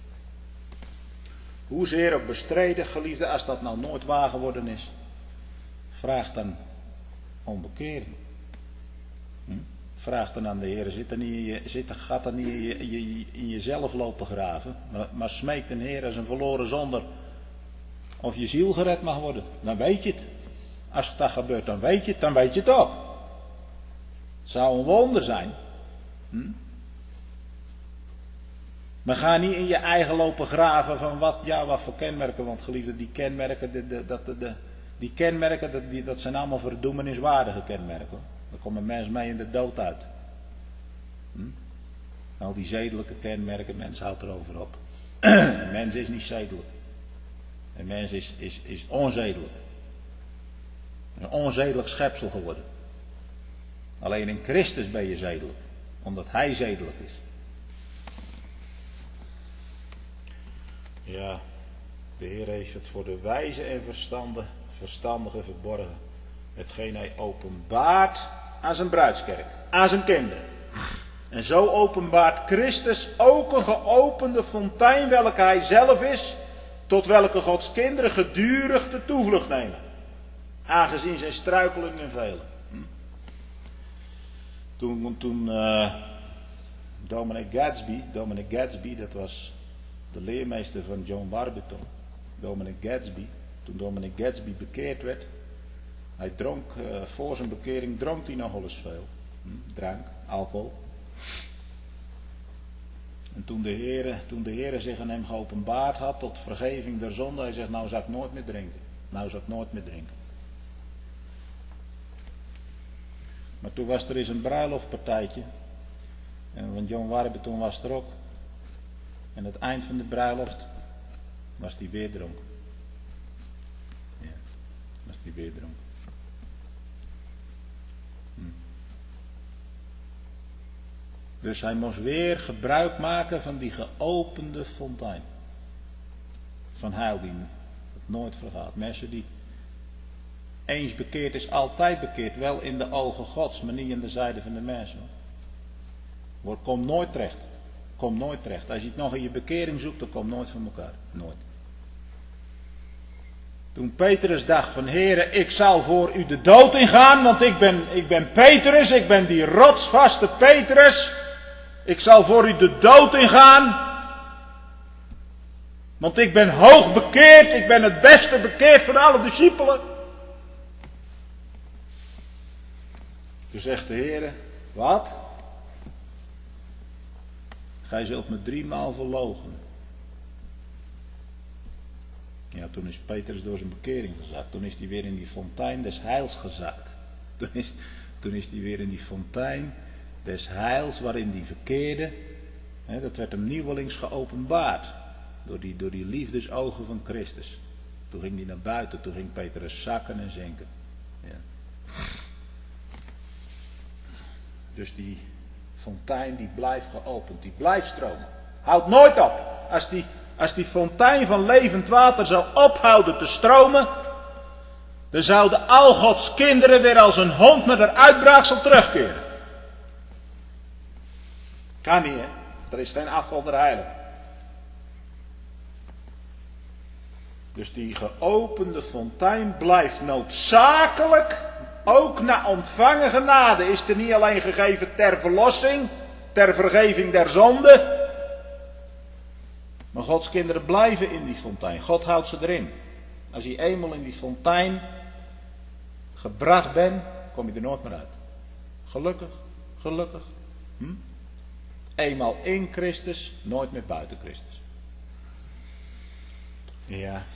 Hoezeer ook bestreden, geliefde, als dat nou nooit waar geworden is. Vraag dan om bekering. Hm? Vraag dan aan de Heer, zit er niet in je, zit er, gaat er niet in, je, je, in jezelf lopen graven. Maar, maar smeek de Heer als een verloren zonder of je ziel gered mag worden. Dan weet je het. Als dat gebeurt, dan weet je het, dan weet je het ook. Het zou een wonder zijn. Hm? Maar ga niet in je eigen lopen graven van wat, ja, wat voor kenmerken. Want geliefde, die kenmerken, de, de, dat, de, de, die kenmerken dat, die, dat zijn allemaal verdoemeniswaardige kenmerken. Daar komt een mens mee in de dood uit. Hm? Al die zedelijke kenmerken, mens houdt erover op. Een mens is niet zedelijk. Een mens is, is, is onzedelijk. Een onzedelijk schepsel geworden. Alleen in Christus ben je zedelijk. Omdat Hij zedelijk is. Ja, de Heer heeft het voor de wijze en verstandigen verstandige verborgen. Hetgeen Hij openbaart aan zijn bruidskerk. Aan zijn kinderen. En zo openbaart Christus ook een geopende fontein, welke Hij zelf is, tot welke Gods kinderen gedurig de toevlucht nemen. Aangezien zijn struikelingen velen. Hm? Toen, toen uh, dominee Gadsby, dominee Gadsby, dat was de leermeester van John Warburton. Dominee Gadsby, toen dominee Gadsby bekeerd werd, hij dronk, uh, voor zijn bekering dronk hij nogal eens veel. Hm? Drank, alcohol. En toen de Heere, toen de Heere zich aan hem geopenbaard had tot vergeving der zonde, hij zegt, nou zou ik nooit meer drinken. Nou zou ik nooit meer drinken. Maar toen was er eens een bruiloftpartijtje. En van John Warburton was er ook. En aan het eind van de bruiloft was hij weer dronken. Ja, was hij weer dronken. Hm. Dus hij moest weer gebruik maken van die geopende fontein. Van heil die het nooit vergaat. Mensen die eens bekeerd is, altijd bekeerd. Wel in de ogen Gods, maar niet in de zijde van de mensen. Hoor, kom nooit terecht. Kom nooit terecht. Als je het nog in je bekering zoekt, dan kom nooit van elkaar. Nooit. Toen Petrus dacht van, Heere, ik zal voor u de dood ingaan, want ik ben, ik ben Petrus, ik ben die rotsvaste Petrus. Ik zal voor u de dood ingaan. Want ik ben hoog bekeerd, ik ben het beste bekeerd van alle discipelen. Toen zegt de Heere, wat? Gij zult me driemaal verloochenen. Ja, toen is Petrus door zijn bekering gezakt. Toen is hij weer in die fontein des heils gezakt. Toen is, toen is hij weer in die fontein des heils waarin die verkeerde. Hè, dat werd hem nieuwelings geopenbaard. Door die, door die liefdesogen van Christus. Toen ging hij naar buiten. Toen ging Petrus zakken en zinken. Ja. Dus die fontein die blijft geopend. Die blijft stromen. Houdt nooit op. Als die, als die fontein van levend water zou ophouden te stromen, dan zouden al Gods kinderen weer als een hond met haar uitbraaksel terugkeren. Kan niet, hè? Er is geen afval der heilig. Dus die geopende fontein blijft noodzakelijk, ook na ontvangen genade. Is er niet alleen gegeven ter verlossing, ter vergeving der zonde. Maar Gods kinderen blijven in die fontein. God houdt ze erin. Als je eenmaal in die fontein gebracht bent, kom je er nooit meer uit. Gelukkig, gelukkig. Hm? Eenmaal in Christus, nooit meer buiten Christus. Ja.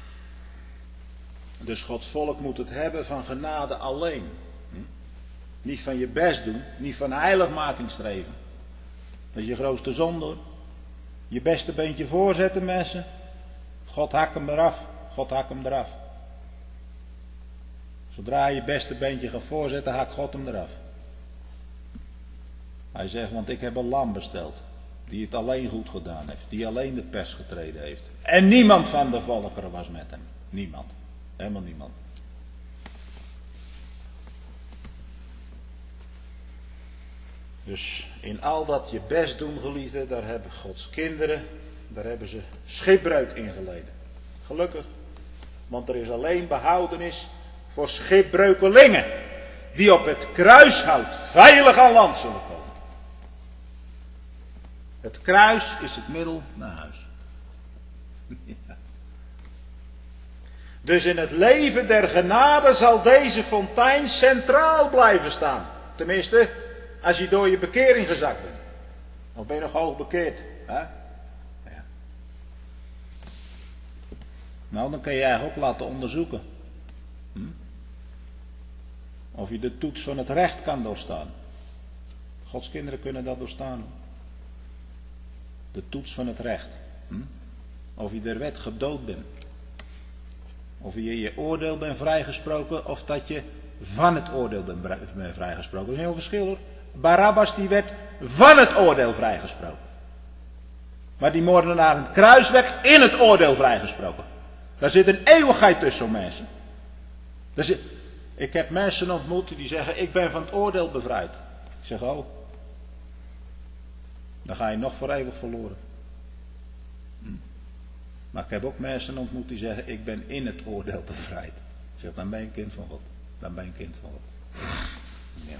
Dus Gods volk moet het hebben van genade alleen. Hm? Niet van je best doen, niet van heiligmaking streven. Dat is je grootste zonde hoor. Je beste beentje voorzetten mensen. God hakt hem eraf. God hakt hem eraf. Zodra je beste beentje gaat voorzetten, hakt God hem eraf. Hij zegt, want ik heb een lam besteld. Die het alleen goed gedaan heeft. Die alleen de pers getreden heeft. En niemand van de volkeren was met hem. Niemand. Helemaal niemand. Dus in al dat je best doen, geliefde, daar hebben Gods kinderen, daar hebben ze schipbreuk in geleden. Gelukkig, want er is alleen behoudenis voor schipbreukelingen, die op het kruishout veilig aan land zullen komen. Het kruis is het middel naar huis. Ja. Dus in het leven der genade zal deze fontein centraal blijven staan. Tenminste, als je door je bekering gezakt bent. Of ben je nog hoog bekeerd? Hè? Ja. Nou, dan kun je eigenlijk ook laten onderzoeken. Hm? Of je de toets van het recht kan doorstaan. Gods kinderen kunnen dat doorstaan. De toets van het recht. Hm? Of je der wet gedood bent. Of je je oordeel bent vrijgesproken. Of dat je van het oordeel bent vrijgesproken. Dat is een heel verschil hoor. Barabbas die werd van het oordeel vrijgesproken. Maar die moordenaar aan het kruis werd in het oordeel vrijgesproken. Daar zit een eeuwigheid tussen mensen. Daar zit... Ik heb mensen ontmoet die zeggen ik ben van het oordeel bevrijd. Ik zeg oh. Dan ga je nog voor eeuwig verloren. Hm. Maar ik heb ook mensen ontmoet die zeggen ik ben in het oordeel bevrijd. Ik zeg dan ben je een kind van God. Dan ben je een kind van God. Ja.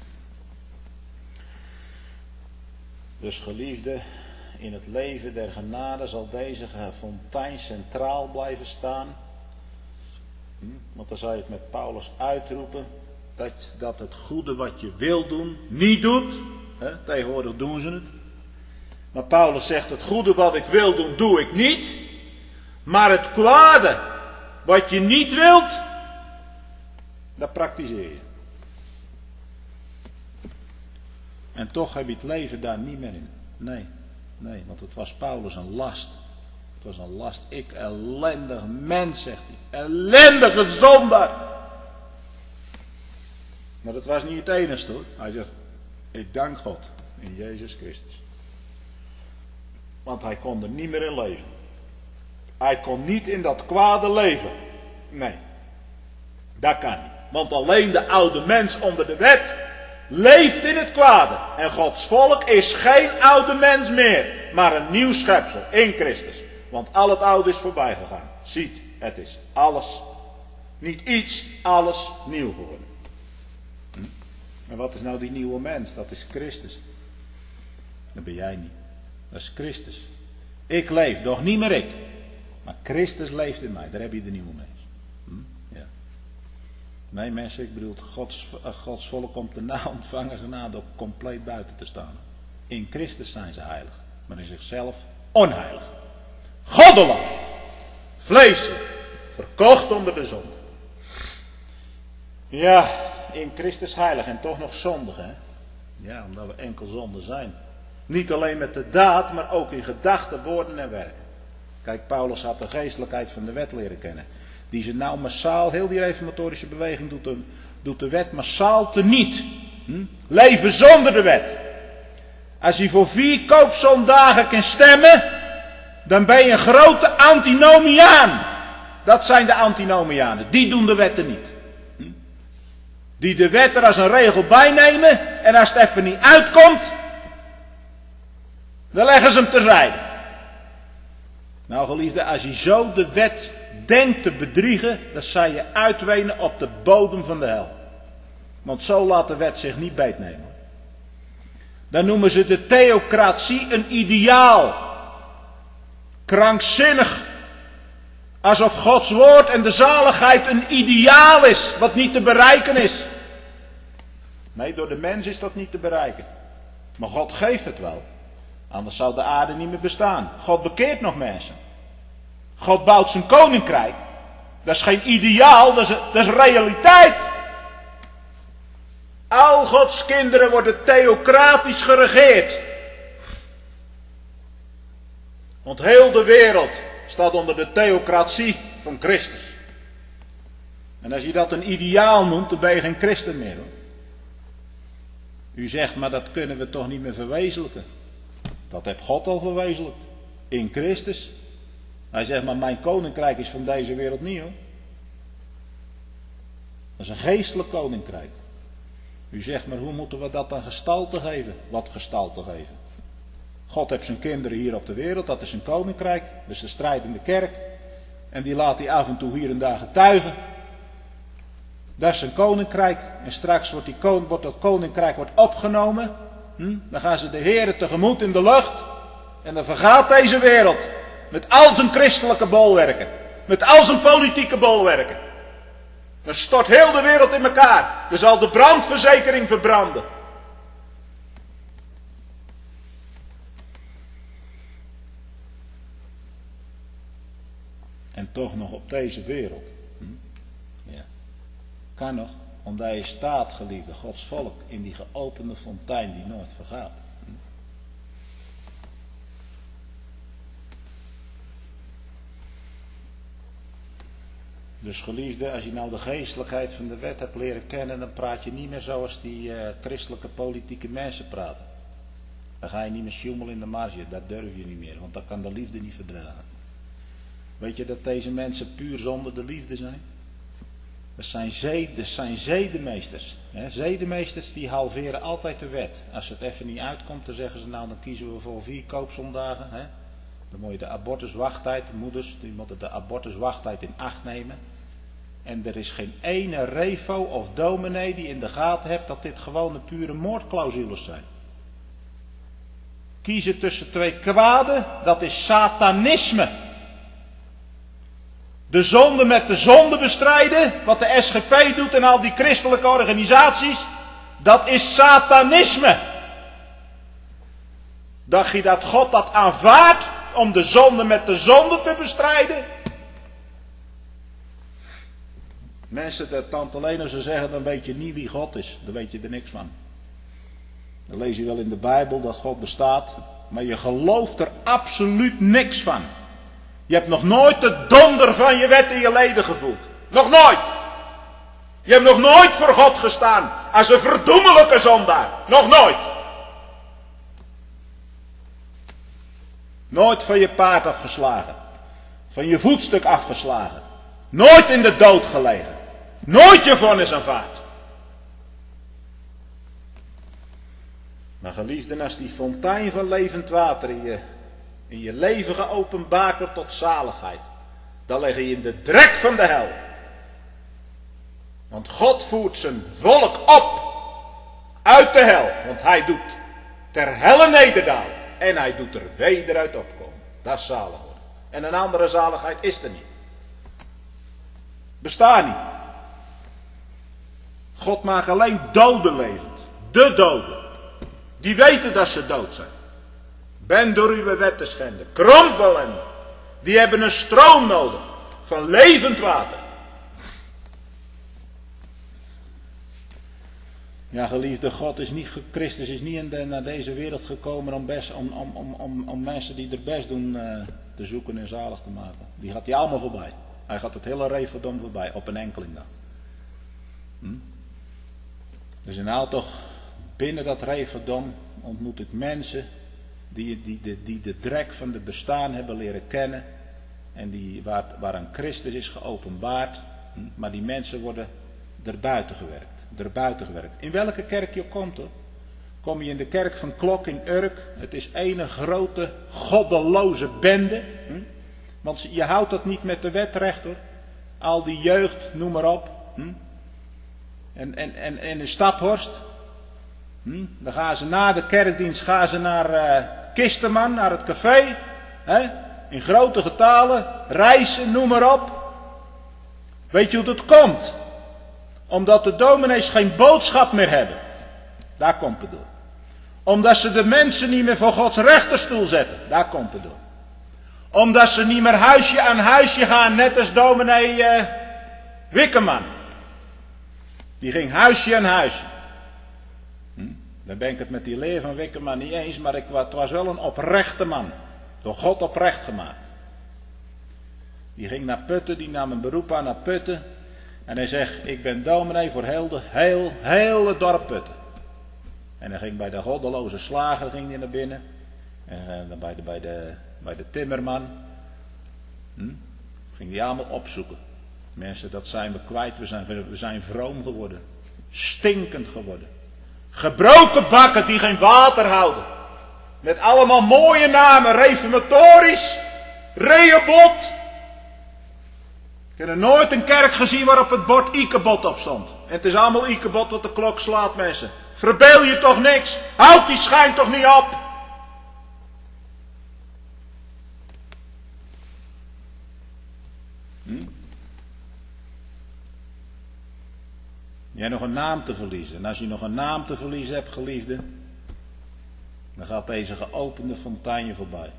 Dus geliefde, in het leven der genade zal deze fontein centraal blijven staan. Hm? Want dan zal je het met Paulus uitroepen. Dat, dat het goede wat je wil doen, niet doet. He, tegenwoordig doen ze het. Maar Paulus zegt, het goede wat ik wil doen, doe ik niet. Maar het kwade wat je niet wilt, dat praktiseer je. En toch heb je het leven daar niet meer in. Nee, nee, want het was Paulus een last. Het was een last. Ik ellendig mens, zegt hij. Ellendige zondaar. Maar dat was niet het enigste hoor. Hij zegt, ik dank God in Jezus Christus. Want hij kon er niet meer in leven. Hij kon niet in dat kwade leven. Nee, dat kan niet. Want alleen de oude mens onder de wet leeft in het kwade. En Gods volk is geen oude mens meer, maar een nieuw schepsel in Christus. Want al het oude is voorbij gegaan. Ziet, het is alles, niet iets, alles nieuw geworden. Hm? En wat is nou die nieuwe mens? Dat is Christus. Dat ben jij niet. Dat is Christus. Ik leef, doch niet meer ik. Maar Christus leeft in mij. Daar heb je de nieuwe mens. Hm? Ja. Nee mensen, ik bedoel, Gods, Gods volk komt de na ontvangen genade ook compleet buiten te staan. In Christus zijn ze heilig. Maar in zichzelf onheilig. Goddeloos. Vleeselijk. Verkocht onder de zonde. Ja, in Christus heilig en toch nog zondig hè. Ja, omdat we enkel zonde zijn. Niet alleen met de daad, maar ook in gedachten, woorden en werken. Kijk, Paulus had de geestelijkheid van de wet leren kennen. Die ze nou massaal, heel die reformatorische beweging doet de, doet de wet massaal teniet. Hm? Leven zonder de wet. Als je voor vier koopzondagen kan stemmen, dan ben je een grote antinomiaan. Dat zijn de antinomianen. Die doen de wetten niet. Hm? Die de wet er als een regel bij nemen en als het even niet uitkomt, dan leggen ze hem terzijde. Nou geliefde, als je zo de wet denkt te bedriegen, dan zal je uitwenen op de bodem van de hel. Want zo laat de wet zich niet beetnemen. Dan noemen ze de theocratie een ideaal. Krankzinnig. Alsof Gods woord en de zaligheid een ideaal is, wat niet te bereiken is. Nee, door de mens is dat niet te bereiken. Maar God geeft het wel. Anders zou de aarde niet meer bestaan. God bekeert nog mensen. God bouwt zijn koninkrijk. Dat is geen ideaal, dat is, dat is realiteit. Al Gods kinderen worden theocratisch geregeerd. Want heel de wereld staat onder de theocratie van Christus. En als je dat een ideaal noemt, dan ben je geen christen meer. Hoor. U zegt, maar dat kunnen we toch niet meer verwezenlijken. Dat heeft God al verwezenlijkt. In Christus. Hij zegt, maar mijn koninkrijk is van deze wereld niet hoor. Dat is een geestelijk koninkrijk. U zegt, maar hoe moeten we dat dan gestalte geven? Wat gestalte geven? God heeft zijn kinderen hier op de wereld, dat is zijn koninkrijk, dat is de strijd in de kerk. En die laat hij af en toe hier en daar getuigen. Dat is zijn koninkrijk. En straks wordt, die kon, wordt dat koninkrijk wordt opgenomen. Hm? Dan gaan ze de Heere tegemoet in de lucht. En dan vergaat deze wereld. Met al zijn christelijke bolwerken. Met al zijn politieke bolwerken. Dan stort heel de wereld in elkaar. Er zal de brandverzekering verbranden. En toch nog op deze wereld. Hm? Ja. Kan nog, omdat je staat, geliefde, Gods volk, in die geopende fontein die nooit vergaat. Hm? Dus geliefde, als je nou de geestelijkheid van de wet hebt leren kennen, dan praat je niet meer zoals die uh, christelijke politieke mensen praten. Dan ga je niet meer sjoemelen in de marge, dat durf je niet meer, want dan kan de liefde niet verdragen. Weet je dat deze mensen puur zonder de liefde zijn? Dat zijn, zed, dat zijn zedenmeesters. Hè? Zedenmeesters die halveren altijd de wet. Als het even niet uitkomt, dan zeggen ze nou, dan kiezen we voor vier koopzondagen. Hè? Dan moet je de abortuswachttijd, de moeders, die moeten de abortuswachttijd in acht nemen. En er is geen ene revo of dominee die in de gaten hebt dat dit gewone pure moordclausules zijn. Kiezen tussen twee kwaden, dat is satanisme. De zonde met de zonde bestrijden, wat de S G P doet en al die christelijke organisaties, dat is satanisme. Dacht je dat God dat aanvaardt om de zonde met de zonde te bestrijden? Mensen, dat tante Lena, ze zeggen, dan weet je niet wie God is. Dan weet je er niks van. Dan lees je wel in de Bijbel dat God bestaat, maar je gelooft er absoluut niks van. Je hebt nog nooit de donder van je wet in je leden gevoeld. Nog nooit. Je hebt nog nooit voor God gestaan als een verdoemelijke zondaar. Nog nooit. Nooit van je paard afgeslagen. Van je voetstuk afgeslagen. Nooit in de dood gelegen. Nooit je vonnis aanvaard. Maar geliefden, als die fontein van levend water in je, in je leven geopenbaard wordt tot zaligheid, dan leg je in de drek van de hel. Want God voert zijn volk op uit de hel. Want hij doet ter helle nederdalen. En hij doet er weder uit opkomen. Dat is zalig worden. En een andere zaligheid is er niet. Bestaat niet. God maakt alleen doden levend. De doden. Die weten dat ze dood zijn. Ben door uw wet te schenden. Kromvelen. Die hebben een stroom nodig. Van levend water. Ja, geliefde, God is niet, Christus is niet in de, naar deze wereld gekomen om, best, om, om, om, om, om mensen die er best doen uh, te zoeken en zalig te maken. Die gaat hij allemaal voorbij. Hij gaat het hele reefverdom voorbij op een enkeling dag. Hm? Dus inhoud toch, binnen dat reefverdom ontmoet ik mensen die, die, die, die de drek van de bestaan hebben leren kennen. En die, waar, waaraan Christus is geopenbaard. Hm? Maar die mensen worden erbuiten gewerkt. Erbuiten gewerkt. In welke kerk je ook komt hoor. Kom je in de kerk van Klok in Urk. Het is ene grote goddeloze bende. Hm? Want je houdt dat niet met de wet recht hoor. Al die jeugd, noem maar op. Hm? En, en, en, en in Staphorst. Hm? Dan gaan ze na de kerkdienst gaan ze naar uh, Kisterman, naar het café. Hè? In grote getalen. Reizen, noem maar op. Weet je hoe dat komt? Omdat de dominees geen boodschap meer hebben. Daar komt het door. Omdat ze de mensen niet meer voor Gods rechterstoel zetten. Daar komt het door. Omdat ze niet meer huisje aan huisje gaan. Net als dominee uh, Wickerman. Die ging huisje aan huisje. Hm? Dan ben ik het met die leer van Wickerman niet eens. Maar ik, het was wel een oprechte man. Door God oprecht gemaakt. Die ging naar Putten. Die nam een beroep aan naar Putten. En hij zegt, ik ben dominee voor heel, de, heel, heel het dorp Putten. En hij ging bij de goddeloze slager ging hij naar binnen. En dan bij de, bij de, bij de timmerman. Hm? Ging hij allemaal opzoeken. Mensen, dat zijn we kwijt. We zijn, we zijn vroom geworden. Stinkend geworden. Gebroken bakken die geen water houden. Met allemaal mooie namen. Reformatorisch. Rehoboth. Ik heb er nooit een kerk gezien waarop het bord Ikebod op stond. En het is allemaal Ikebod wat de klok slaat, mensen. Verbeel je toch niks. Houd die schijn toch niet op. Hm? Je hebt nog een naam te verliezen. En als je nog een naam te verliezen hebt, geliefde, dan gaat deze geopende fontein je voorbij.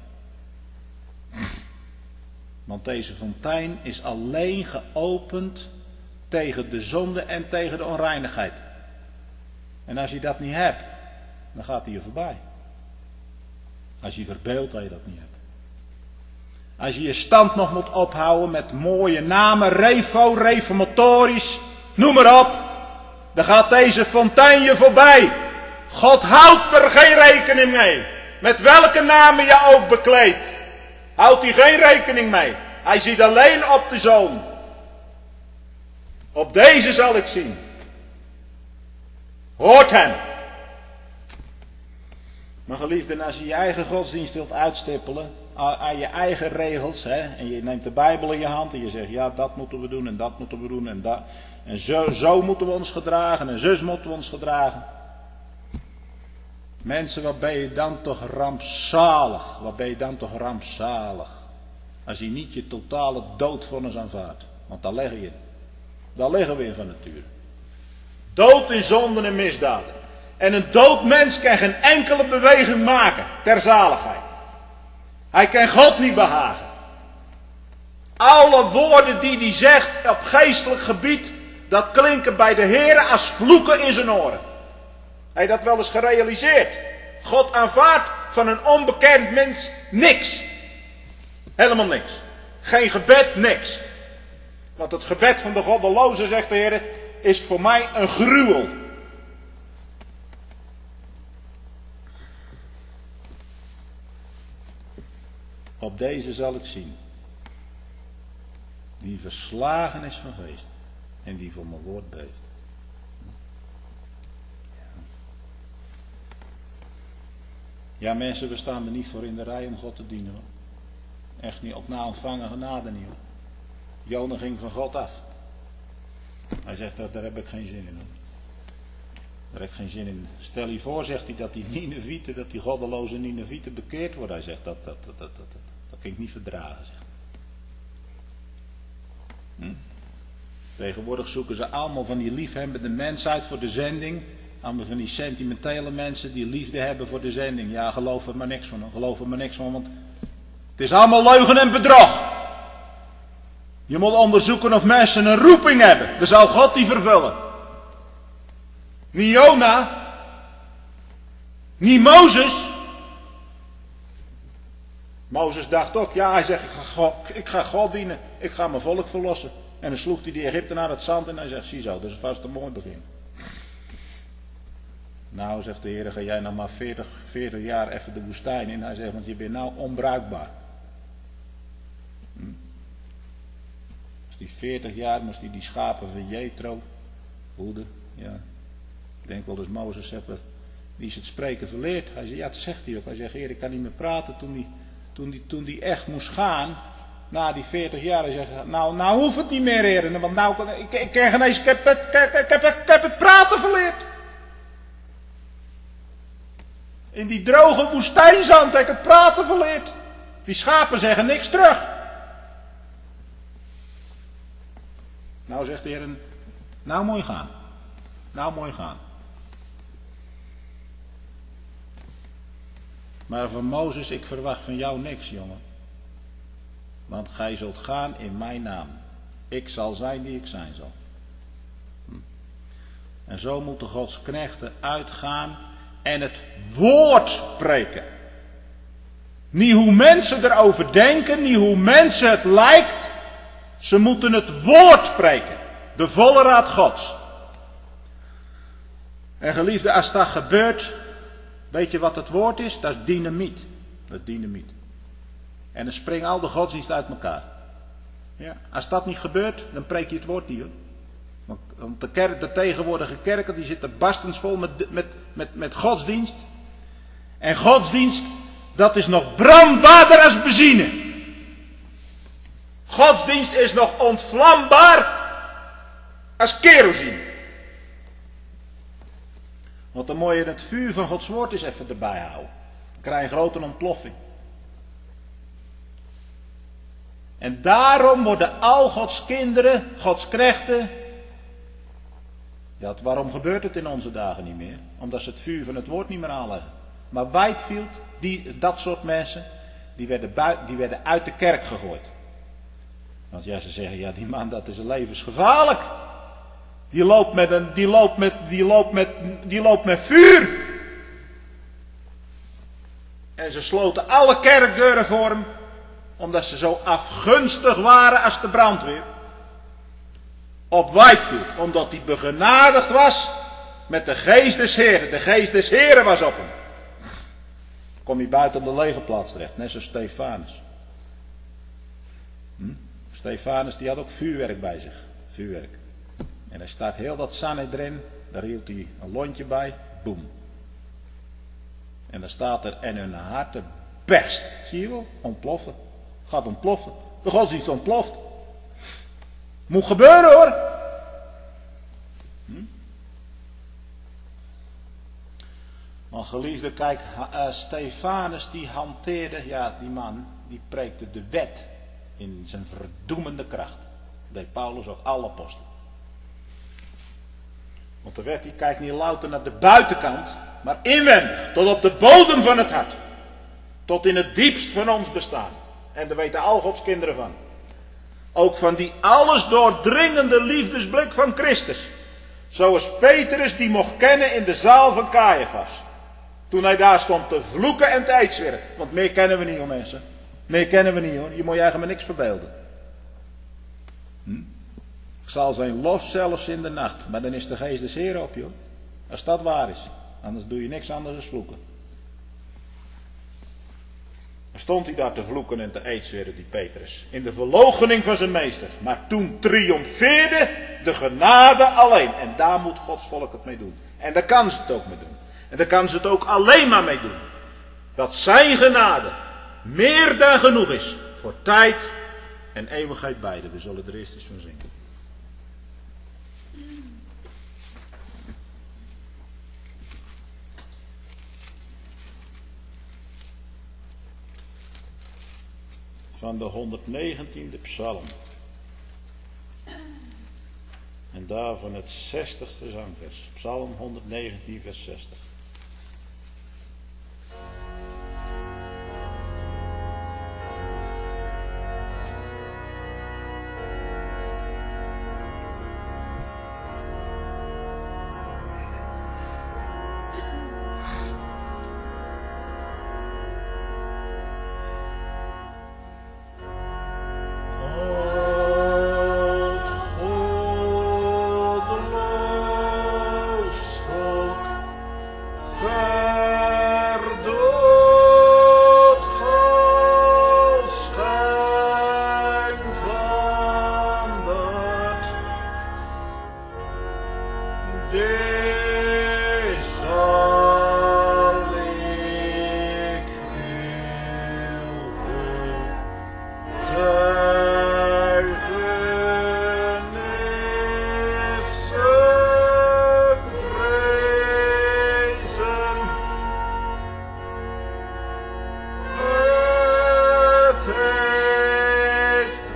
Want deze fontein is alleen geopend tegen de zonde en tegen de onreinigheid. En als je dat niet hebt, dan gaat hij je voorbij. Als je verbeeldt dat je dat niet hebt. Als je je stand nog moet ophouden met mooie namen, Revo, Reformatorisch, noem maar op. Dan gaat deze fontein je voorbij. God houdt er geen rekening mee. Met welke namen je ook bekleedt. Houdt hij geen rekening mee. Hij ziet alleen op de Zoon. Op deze zal ik zien. Hoort hem. Maar geliefden, als je je eigen godsdienst wilt uitstippelen, aan je eigen regels, hè, en je neemt de Bijbel in je hand en je zegt, ja, dat moeten we doen en dat moeten we doen en dat. En zo, zo moeten we ons gedragen en zus moeten we ons gedragen. Mensen, wat ben je dan toch rampzalig? Wat ben je dan toch rampzalig? Als je niet je totale doodvonnis aanvaardt. Want daar liggen je. Daar liggen we in van nature. Dood in zonden en misdaden. En een dood mens kan geen enkele beweging maken ter zaligheid. Hij kan God niet behagen. Alle woorden die hij zegt op geestelijk gebied, dat klinken bij de Heer als vloeken in zijn oren. Hij dat wel eens gerealiseerd. God aanvaardt van een onbekend mens niks. Helemaal niks. Geen gebed, niks. Want het gebed van de goddeloze, zegt de Heer, is voor mij een gruwel. Op deze zal ik zien. Die verslagen is van geest. En die voor mijn woord beeft. Ja, mensen, we staan er niet voor in de rij om God te dienen, hoor. Echt niet, ook na ontvangen genade niet, hoor. Jona ging van God af. Hij zegt, daar, daar heb ik geen zin in, hoor. Daar heb ik geen zin in. Stel je voor, zegt hij, dat die Ninevieten, dat die goddeloze Ninevieten bekeerd worden. Hij zegt, dat, dat, dat, dat, dat, dat, dat kan ik niet verdragen, zegt. Hm? Tegenwoordig zoeken ze allemaal van die liefhebbende mensen uit voor de zending. Allemaal van die sentimentele mensen die liefde hebben voor de zending. Ja, geloof er maar niks van. Geloof er maar niks van, want het is allemaal leugen en bedrog. Je moet onderzoeken of mensen een roeping hebben. Dan zal God die vervullen. Niet Jona. Niet Mozes. Mozes dacht ook, ja, hij zegt, ik ga God, ik ga God dienen. Ik ga mijn volk verlossen. En dan sloeg hij die Egyptenaar het zand in en hij zegt, ziezo, dat is vast een mooi begin. Nou, zegt de Heer, ga jij nog maar veertig, veertig jaar even de woestijn in. Hij zegt, want je bent nou onbruikbaar. Hm. Dus die veertig jaar moest hij die schapen van Jethro hoeden. Ja. Ik denk wel eens Mozes heeft het, die is het spreken verleerd. Hij zegt, ja, dat zegt hij ook. Hij zegt, Heer, ik kan niet meer praten. Toen die, toen die, toen die echt moest gaan, na die veertig jaar, hij zegt, nou, nou hoeft het niet meer, Heer. Want nou, ik, ik, ik, ik, ik, heb het, ik, ik, heb, ik heb het praten verleerd. In die droge woestijnzand heb ik het praten verleerd. Die schapen zeggen niks terug. Nou, zegt de Heer, nou mooi gaan. Nou mooi gaan. Maar van Mozes, ik verwacht van jou niks, jongen. Want gij zult gaan in mijn naam. Ik zal zijn die ik zijn zal. Hm. En zo moeten Gods knechten uitgaan en het woord spreken. Niet hoe mensen erover denken, niet hoe mensen het lijkt. Ze moeten het woord spreken. De volle raad Gods. En geliefde, als dat gebeurt, weet je wat het woord is? Dat is dynamiet. Dat is dynamiet. En dan springen al de godsdiensten uit elkaar. Ja. Als dat niet gebeurt, dan preek je het woord niet, hoor. Want de, kerk, de tegenwoordige kerken die zitten barstensvol met, met, met, met godsdienst. En godsdienst, dat is nog brandbaarder als benzine. Godsdienst is nog ontvlambaar als kerosine. Want dan moet je het vuur van Gods woord eens even erbij houden. Dan krijg je een grote ontploffing. En daarom worden al Gods kinderen, Gods knechten. Ja, waarom gebeurt het in onze dagen niet meer? Omdat ze het vuur van het woord niet meer aanleggen. Maar Whitefield, die, dat soort mensen, die werden, bui, die werden uit de kerk gegooid. Want ja, ze zeggen, ja, die man, dat is levensgevaarlijk. Die loopt met een, die loopt met, die loopt met, die loopt met vuur. En ze sloten alle kerkdeuren voor hem, omdat ze zo afgunstig waren als de brandweer. Op Whitefield, omdat hij begenadigd was met de geest des Heren. De geest des Heren was op hem. Kom hij buiten de legerplaats terecht, net zoals Stefanus. Hm? Stefanus die had ook vuurwerk bij zich. Vuurwerk. En hij staat heel dat Sanhedrin, daar hield hij een lontje bij, boem. En dan staat er, en hun harten berst. Zie je wel? Ontploffen. Gaat ontploffen. De godsdienst ontploft. Moet gebeuren hoor. Hm? Maar geliefde, kijk, uh, Stefanus die hanteerde, ja die man, die preekte de wet in zijn verdoemende kracht. Dat deed Paulus ook, alle apostelen. Want de wet die kijkt niet louter naar de buitenkant, maar inwendig, tot op de bodem van het hart. Tot in het diepst van ons bestaan. En daar weten al Gods kinderen van. Ook van die alles doordringende liefdesblik van Christus. Zoals Petrus die mocht kennen in de zaal van Caiaphas. Toen hij daar stond te vloeken en te uitzweren. Want meer kennen we niet hoor mensen. Meer kennen we niet hoor. Je moet je eigenlijk maar niks verbeelden. Hm? Ik zal zijn lof zelfs in de nacht. Maar dan is de geest des Heren op joh. Als dat waar is. Anders doe je niks anders dan vloeken. Dan stond hij daar te vloeken en te uitzweren, die Petrus. In de verloochening van zijn meester. Maar toen triomfeerde de genade alleen. En daar moet Gods volk het mee doen. En daar kan ze het ook mee doen. En daar kan ze het ook alleen maar mee doen. Dat zijn genade meer dan genoeg is. Voor tijd en eeuwigheid beide. We zullen er eerst eens van zingen. Van de honderdnegentiende psalm. En daarvan het zestigste zangvers. Psalm honderdnegentien vers zestig.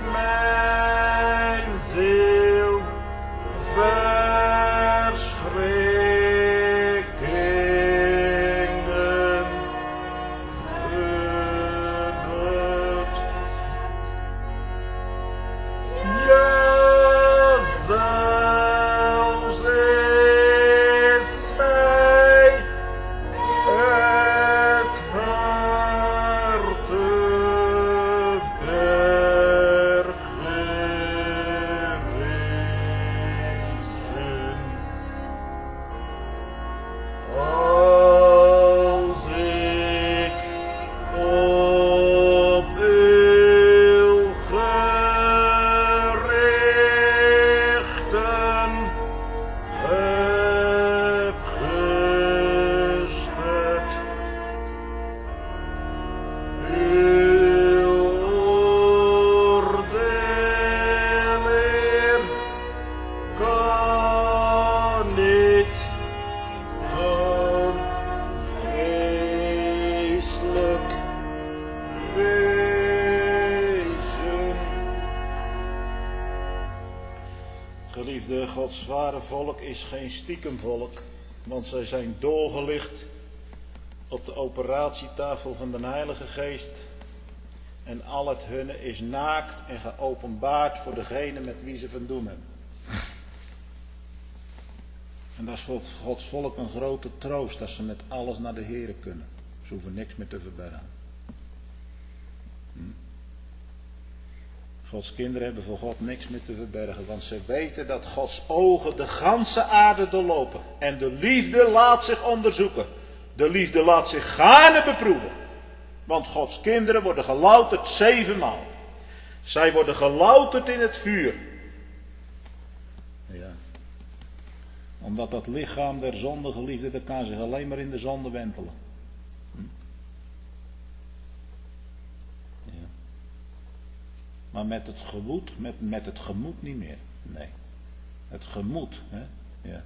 Verschreven. Gods ware volk is geen stiekem volk, want zij zijn doorgelicht op de operatietafel van de Heilige Geest. En al het hunne is naakt en geopenbaard voor degene met wie ze van doen hebben. En dat is voor Gods volk een grote troost, dat ze met alles naar de Here kunnen. Ze hoeven niks meer te verbergen. Hm. Gods kinderen hebben voor God niks meer te verbergen, want ze weten dat Gods ogen de ganse aarde doorlopen. En de liefde laat zich onderzoeken. De liefde laat zich gaarne beproeven. Want Gods kinderen worden gelouterd zevenmaal. Zij worden gelouterd in het vuur. Ja. Omdat dat lichaam der zondige liefde, dat kan zich alleen maar in de zonde wentelen. Hm. Ja. Maar met het gemoed, met, met het gemoed niet meer. Nee. Het gemoed, hè? Ja.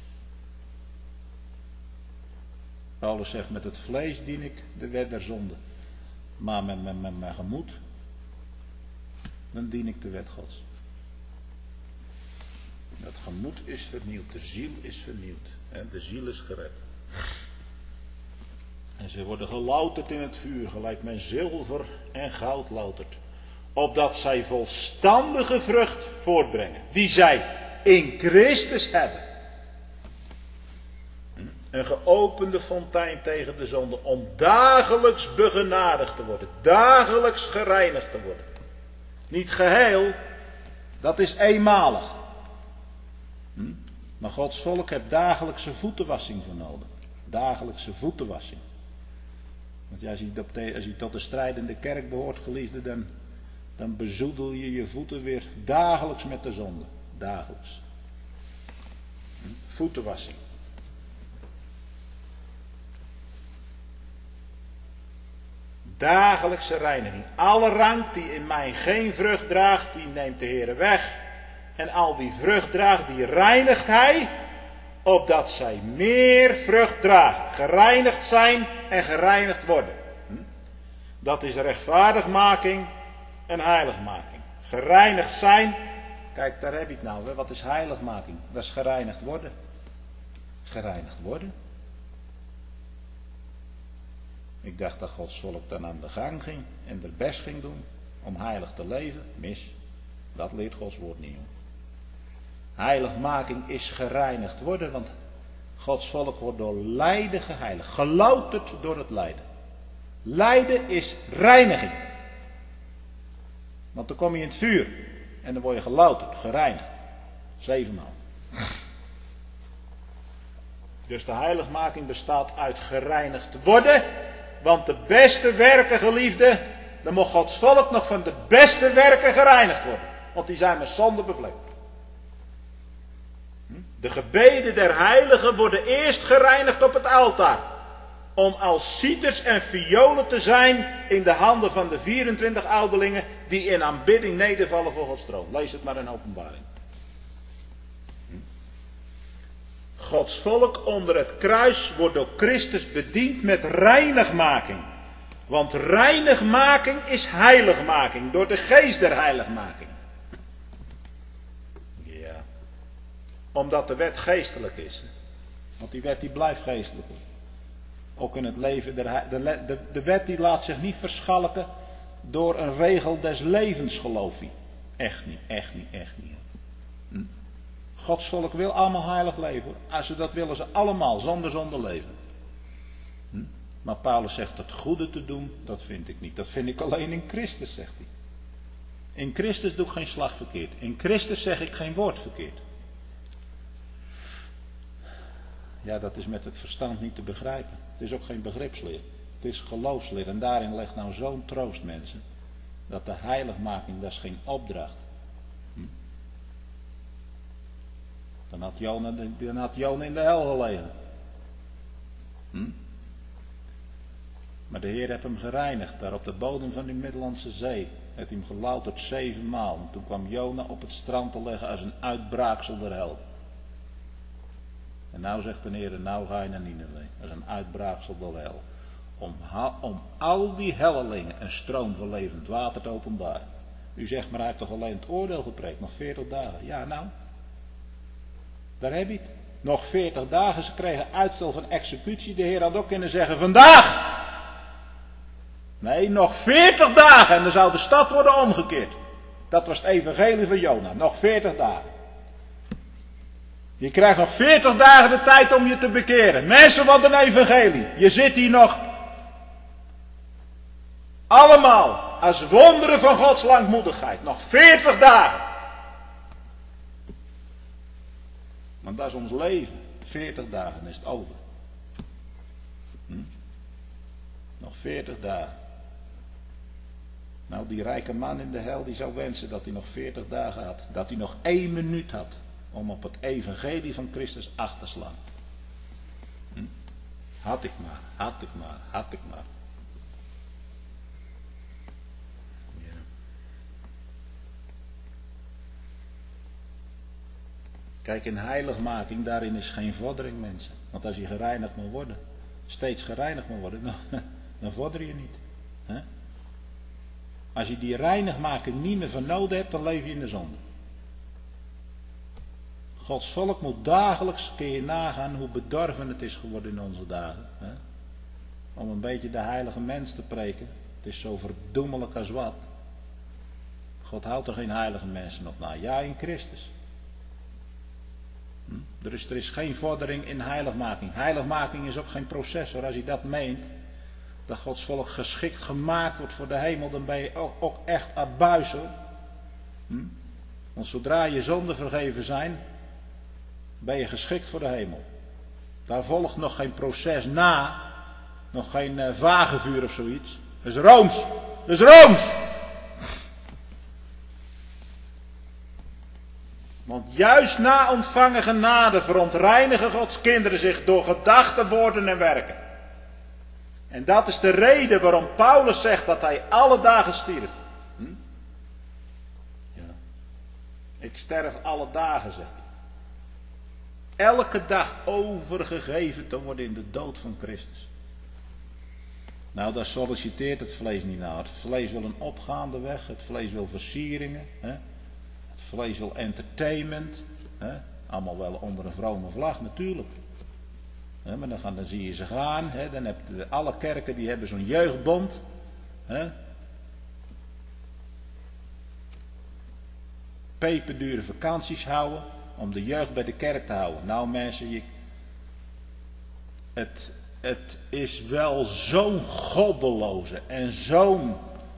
Paulus zegt, met het vlees dien ik de wet der zonde. Maar met, met, met mijn gemoed, dan dien ik de wet Gods. Dat gemoed is vernieuwd, de ziel is vernieuwd. Hè? De ziel is gered. En ze worden gelouterd in het vuur, gelijk men zilver en goud loutert. Opdat zij volstandige vrucht voortbrengen, die zij in Christus hebben. Een geopende fontein tegen de zonde, om dagelijks begenadigd te worden, dagelijks gereinigd te worden. Niet geheel, dat is eenmalig. Hm? Maar Gods volk heeft dagelijkse voetenwassing voor nodig. Dagelijkse voetenwassing. Want als je, op de, als je tot de strijdende kerk behoort, geliefde, dan, dan bezoedel je je voeten weer dagelijks met de zonde. Dagelijks. Hm? Voetenwassing. Dagelijkse reiniging. Alle rank die in mij geen vrucht draagt, die neemt de Heere weg. En al wie vrucht draagt, die reinigt hij, opdat zij meer vrucht dragen. Gereinigd zijn en gereinigd worden. Hm? Dat is rechtvaardigmaking en heiligmaking. Gereinigd zijn, kijk daar heb je het nou. Hè? Wat is heiligmaking? Dat is gereinigd worden. Gereinigd worden. Ik dacht dat Gods volk dan aan de gang ging en er best ging doen om heilig te leven. Mis, dat leert Gods woord niet. Hoor. Heiligmaking is gereinigd worden, want Gods volk wordt door lijden geheiligd. Gelouterd door het lijden. Lijden is reiniging. Want dan kom je in het vuur en dan word je gelouterd, gereinigd. Zevenmaal. Dus de heiligmaking bestaat uit gereinigd worden. Want de beste werken, geliefde, dan mag Gods volk nog van de beste werken gereinigd worden. Want die zijn met zonde bevlekt. De gebeden der heiligen worden eerst gereinigd op het altaar. Om als citers en violen te zijn in de handen van de vierentwintig ouderlingen die in aanbidding nedervallen voor Gods troon. Lees het maar in Openbaring. Gods volk onder het kruis wordt door Christus bediend met reinigmaking. Want reinigmaking is heiligmaking door de geest der heiligmaking. Ja. Omdat de wet geestelijk is. Want die wet die blijft geestelijk. Ook in het leven der de, de, de wet die laat zich niet verschalken door een regel des levens, geloof je. Echt niet, echt niet, echt niet. Hm? Gods volk wil allemaal heilig leven. Als ze dat willen ze allemaal, zonder zonde leven. Hm? Maar Paulus zegt het goede te doen, dat vind ik niet. Dat vind ik alleen in Christus, zegt hij. In Christus doe ik geen slag verkeerd. In Christus zeg ik geen woord verkeerd. Ja, dat is met het verstand niet te begrijpen. Het is ook geen begripsleer. Het is geloofsleer. En daarin ligt nou zo'n troost, mensen. Dat de heiligmaking, dat is geen opdracht. Hm? Dan had Jona, dan had Jona in de hel gelegen. Hm? Maar de Heer heeft hem gereinigd. Daar op de bodem van die Middellandse Zee. Heeft hem gelouterd zevenmaal. En toen kwam Jona op het strand te liggen als een uitbraaksel der hel. En nou zegt de Heer, nou ga je naar Nineve. Dat is een uitbraaksel der hel. Om, om al die hellelingen een stroom van levend water te openbaren. U zegt, maar hij heeft toch alleen het oordeel gepreekt, nog veertig dagen. Ja, nou. Daar heb je het. Nog veertig dagen, ze kregen uitstel van executie. De Heer had ook kunnen zeggen, vandaag! Nee, nog veertig dagen en dan zou de stad worden omgekeerd. Dat was het evangelie van Jona. Nog veertig dagen. Je krijgt nog veertig dagen de tijd om je te bekeren. Mensen, wat een evangelie. Je zit hier nog allemaal als wonderen van Gods langmoedigheid. Nog veertig dagen. Want dat is ons leven. veertig dagen is het over. Hm? Nog veertig dagen. Nou, die rijke man in de hel, die zou wensen dat hij nog veertig dagen had. Dat hij nog één minuut had om op het evangelie van Christus acht te slaan. Hm? Had ik maar, had ik maar, had ik maar. Ja. Kijk, in heiligmaking, daarin is geen vordering, mensen. Want als je gereinigd moet worden, steeds gereinigd moet worden, dan, dan vorder je niet. Hè? Als je die reinigmaking niet meer van nodig hebt, dan leef je in de zonde. Gods volk moet dagelijks, kun je nagaan hoe bedorven het is geworden in onze dagen. Hè? Om een beetje de heilige mens te preken. Het is zo verdoemelijk als wat. God houdt er geen heilige mensen op na. Ja, in Christus. Hm? Er, is, er is geen vordering in heiligmaking. Heiligmaking is ook geen proces hoor. Als je dat meent, dat Gods volk geschikt gemaakt wordt voor de hemel, dan ben je ook, ook echt abuis hoor. Hm? Want zodra je zonden vergeven zijn, ben je geschikt voor de hemel. Daar volgt nog geen proces na, nog geen uh, vagevuur of zoiets. Dat is Rooms, dat is Rooms! Want juist na ontvangen genade verontreinigen Gods kinderen zich door gedachten, woorden en werken. En dat is de reden waarom Paulus zegt dat hij alle dagen stierf. Hm? Ja. Ik sterf alle dagen, zegt hij. Elke dag overgegeven te worden in de dood van Christus. Nou, daar solliciteert het vlees niet naar. Het vlees wil een opgaande weg. Het vlees wil versieringen. Hè? Het vlees wil entertainment. Hè? Allemaal wel onder een vrome vlag natuurlijk. He, maar dan, gaan, dan zie je ze gaan. He, dan heb je, alle kerken die hebben zo'n jeugdbond. He. Peperdure vakanties houden. Om de jeugd bij de kerk te houden. Nou mensen, je, het, het is wel zo'n goddeloze en zo'n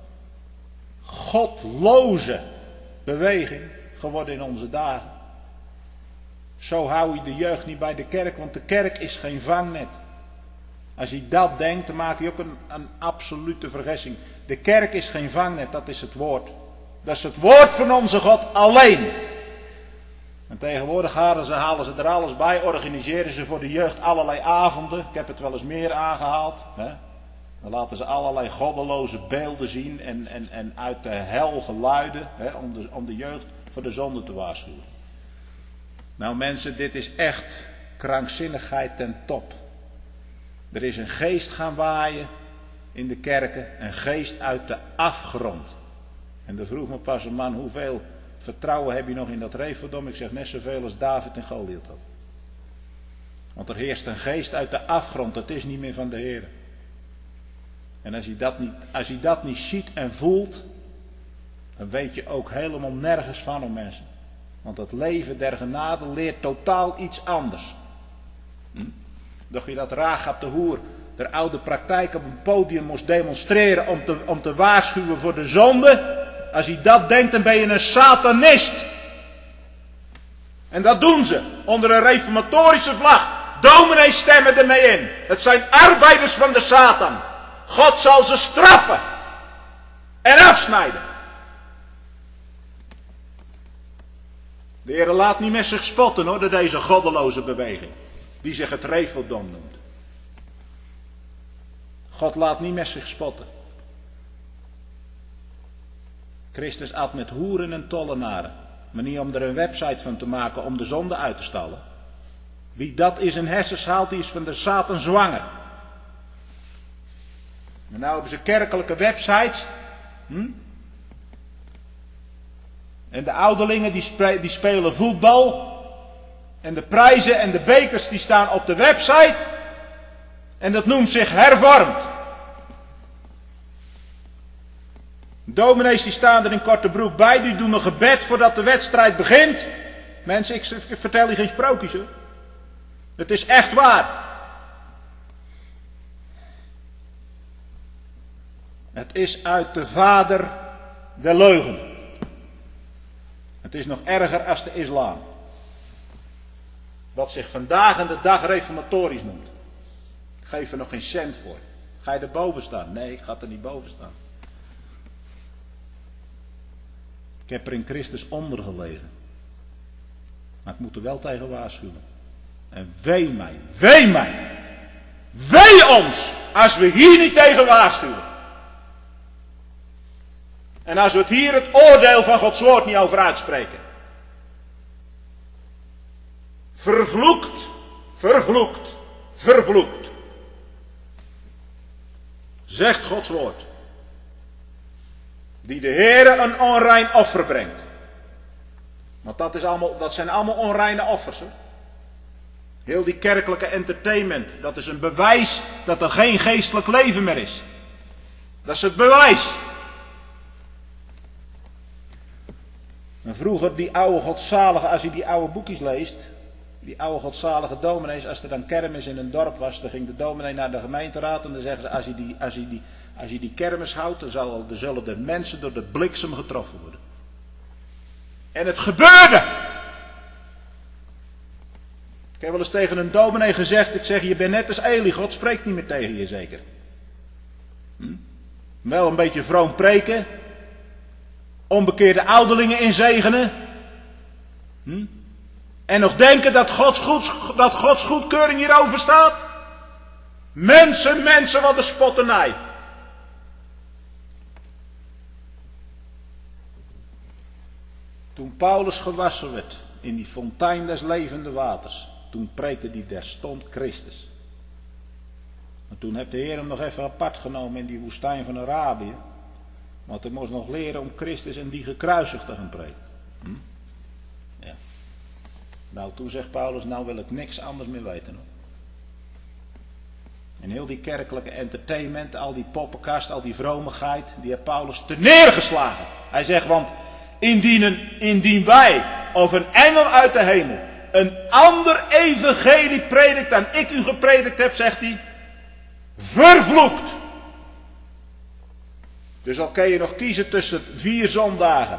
godloze beweging geworden in onze dagen. Zo hou je de jeugd niet bij de kerk, want de kerk is geen vangnet. Als je dat denkt, dan maak je ook een, een absolute vergissing. De kerk is geen vangnet, dat is het woord. Dat is het woord van onze God alleen. En tegenwoordig halen ze, halen ze er alles bij, organiseren ze voor de jeugd allerlei avonden. Ik heb het wel eens meer aangehaald. Hè? Dan laten ze allerlei goddeloze beelden zien en, en, en uit de hel geluiden, hè, om, de, om de jeugd voor de zonde te waarschuwen. Nou mensen, dit is echt krankzinnigheid ten top. Er is een geest gaan waaien in de kerken, een geest uit de afgrond. En dan vroeg me pas een man, hoeveel vertrouwen heb je nog in dat Refodom? Ik zeg net zoveel als David en Goliath had. Want er heerst een geest uit de afgrond, dat is niet meer van de Heer. En als je dat niet, als je dat niet ziet en voelt, dan weet je ook helemaal nergens van om mensen. Want het leven der genade leert totaal iets anders. Hm? Dacht je dat Rahab de hoer de oude praktijk op een podium moest demonstreren om te, om te waarschuwen voor de zonde? Als je dat denkt, dan ben je een satanist. En dat doen ze onder een reformatorische vlag. Dominees stemmen ermee in. Het zijn arbeiders van de Satan. God zal ze straffen en afsnijden. De Heer laat niet met zich spotten hoor, door deze goddeloze beweging. Die zich het Refodom noemt. God laat niet met zich spotten. Christus at met hoeren en tollenaren. Maar niet om er een website van te maken om de zonde uit te stallen. Wie dat is een hersens haalt, die is van de Satan zwanger. En nou hebben ze kerkelijke websites. Hm? En de ouderlingen die, spe, die spelen voetbal. En de prijzen en de bekers die staan op de website. En dat noemt zich hervormd. Dominees die staan er in korte broek bij. Die doen een gebed voordat de wedstrijd begint. Mensen, ik vertel je geen sprookjes hoor. Het is echt waar. Het is uit de vader der leugen. Het is nog erger als de islam. Wat zich vandaag en de dag reformatorisch noemt. Ik geef er nog geen cent voor. Ga je er boven staan? Nee, ik ga er niet boven staan. Ik heb er in Christus onder gelegen. Maar ik moet er wel tegen waarschuwen. En wee mij, wee mij, wee ons als we hier niet tegen waarschuwen. En als we het hier het oordeel van Gods woord niet over uitspreken. Vervloekt, vervloekt, vervloekt. Zegt Gods woord. Die de Heere een onrein offer brengt. Want dat, is allemaal, dat zijn allemaal onreine offers. Hè? Heel die kerkelijke entertainment. Dat is een bewijs dat er geen geestelijk leven meer is. Dat is het bewijs. En vroeger die oude godzalige, als je die oude boekjes leest. Die oude godzalige dominees, als er dan kermis in een dorp was. Dan ging de dominee naar de gemeenteraad. En dan zeggen ze, als je die, als je die, als je die kermis houdt. Dan, zal, dan zullen de mensen door de bliksem getroffen worden. En het gebeurde. Ik heb wel eens tegen een dominee gezegd. Ik zeg, je bent net als Eli. God spreekt niet meer tegen je zeker. Hm? Wel een beetje vroom preken. Onbekeerde ouderlingen inzegenen. Hm? En nog denken dat Gods, goed, dat Gods goedkeuring hierover staat. Mensen, mensen, wat een spotternij. Toen Paulus gewassen werd in die fontein des levende waters. Toen preekte hij terstond Christus. Maar toen heeft de Heer hem nog even apart genomen in die woestijn van Arabië. Want hij moest nog leren om Christus en die gekruisigd te gaan preken. Hm? Ja. Nou, toen zegt Paulus, nou wil ik niks anders meer weten. Hoor. En heel die kerkelijke entertainment, al die poppenkast, al die vromigheid, die heeft Paulus te neergeslagen. Hij zegt, want indien, een, indien wij of een engel uit de hemel een ander evangelie predikt dan ik u gepredikt heb, zegt hij, vervloekt. Dus al kun je nog kiezen tussen vier zondagen,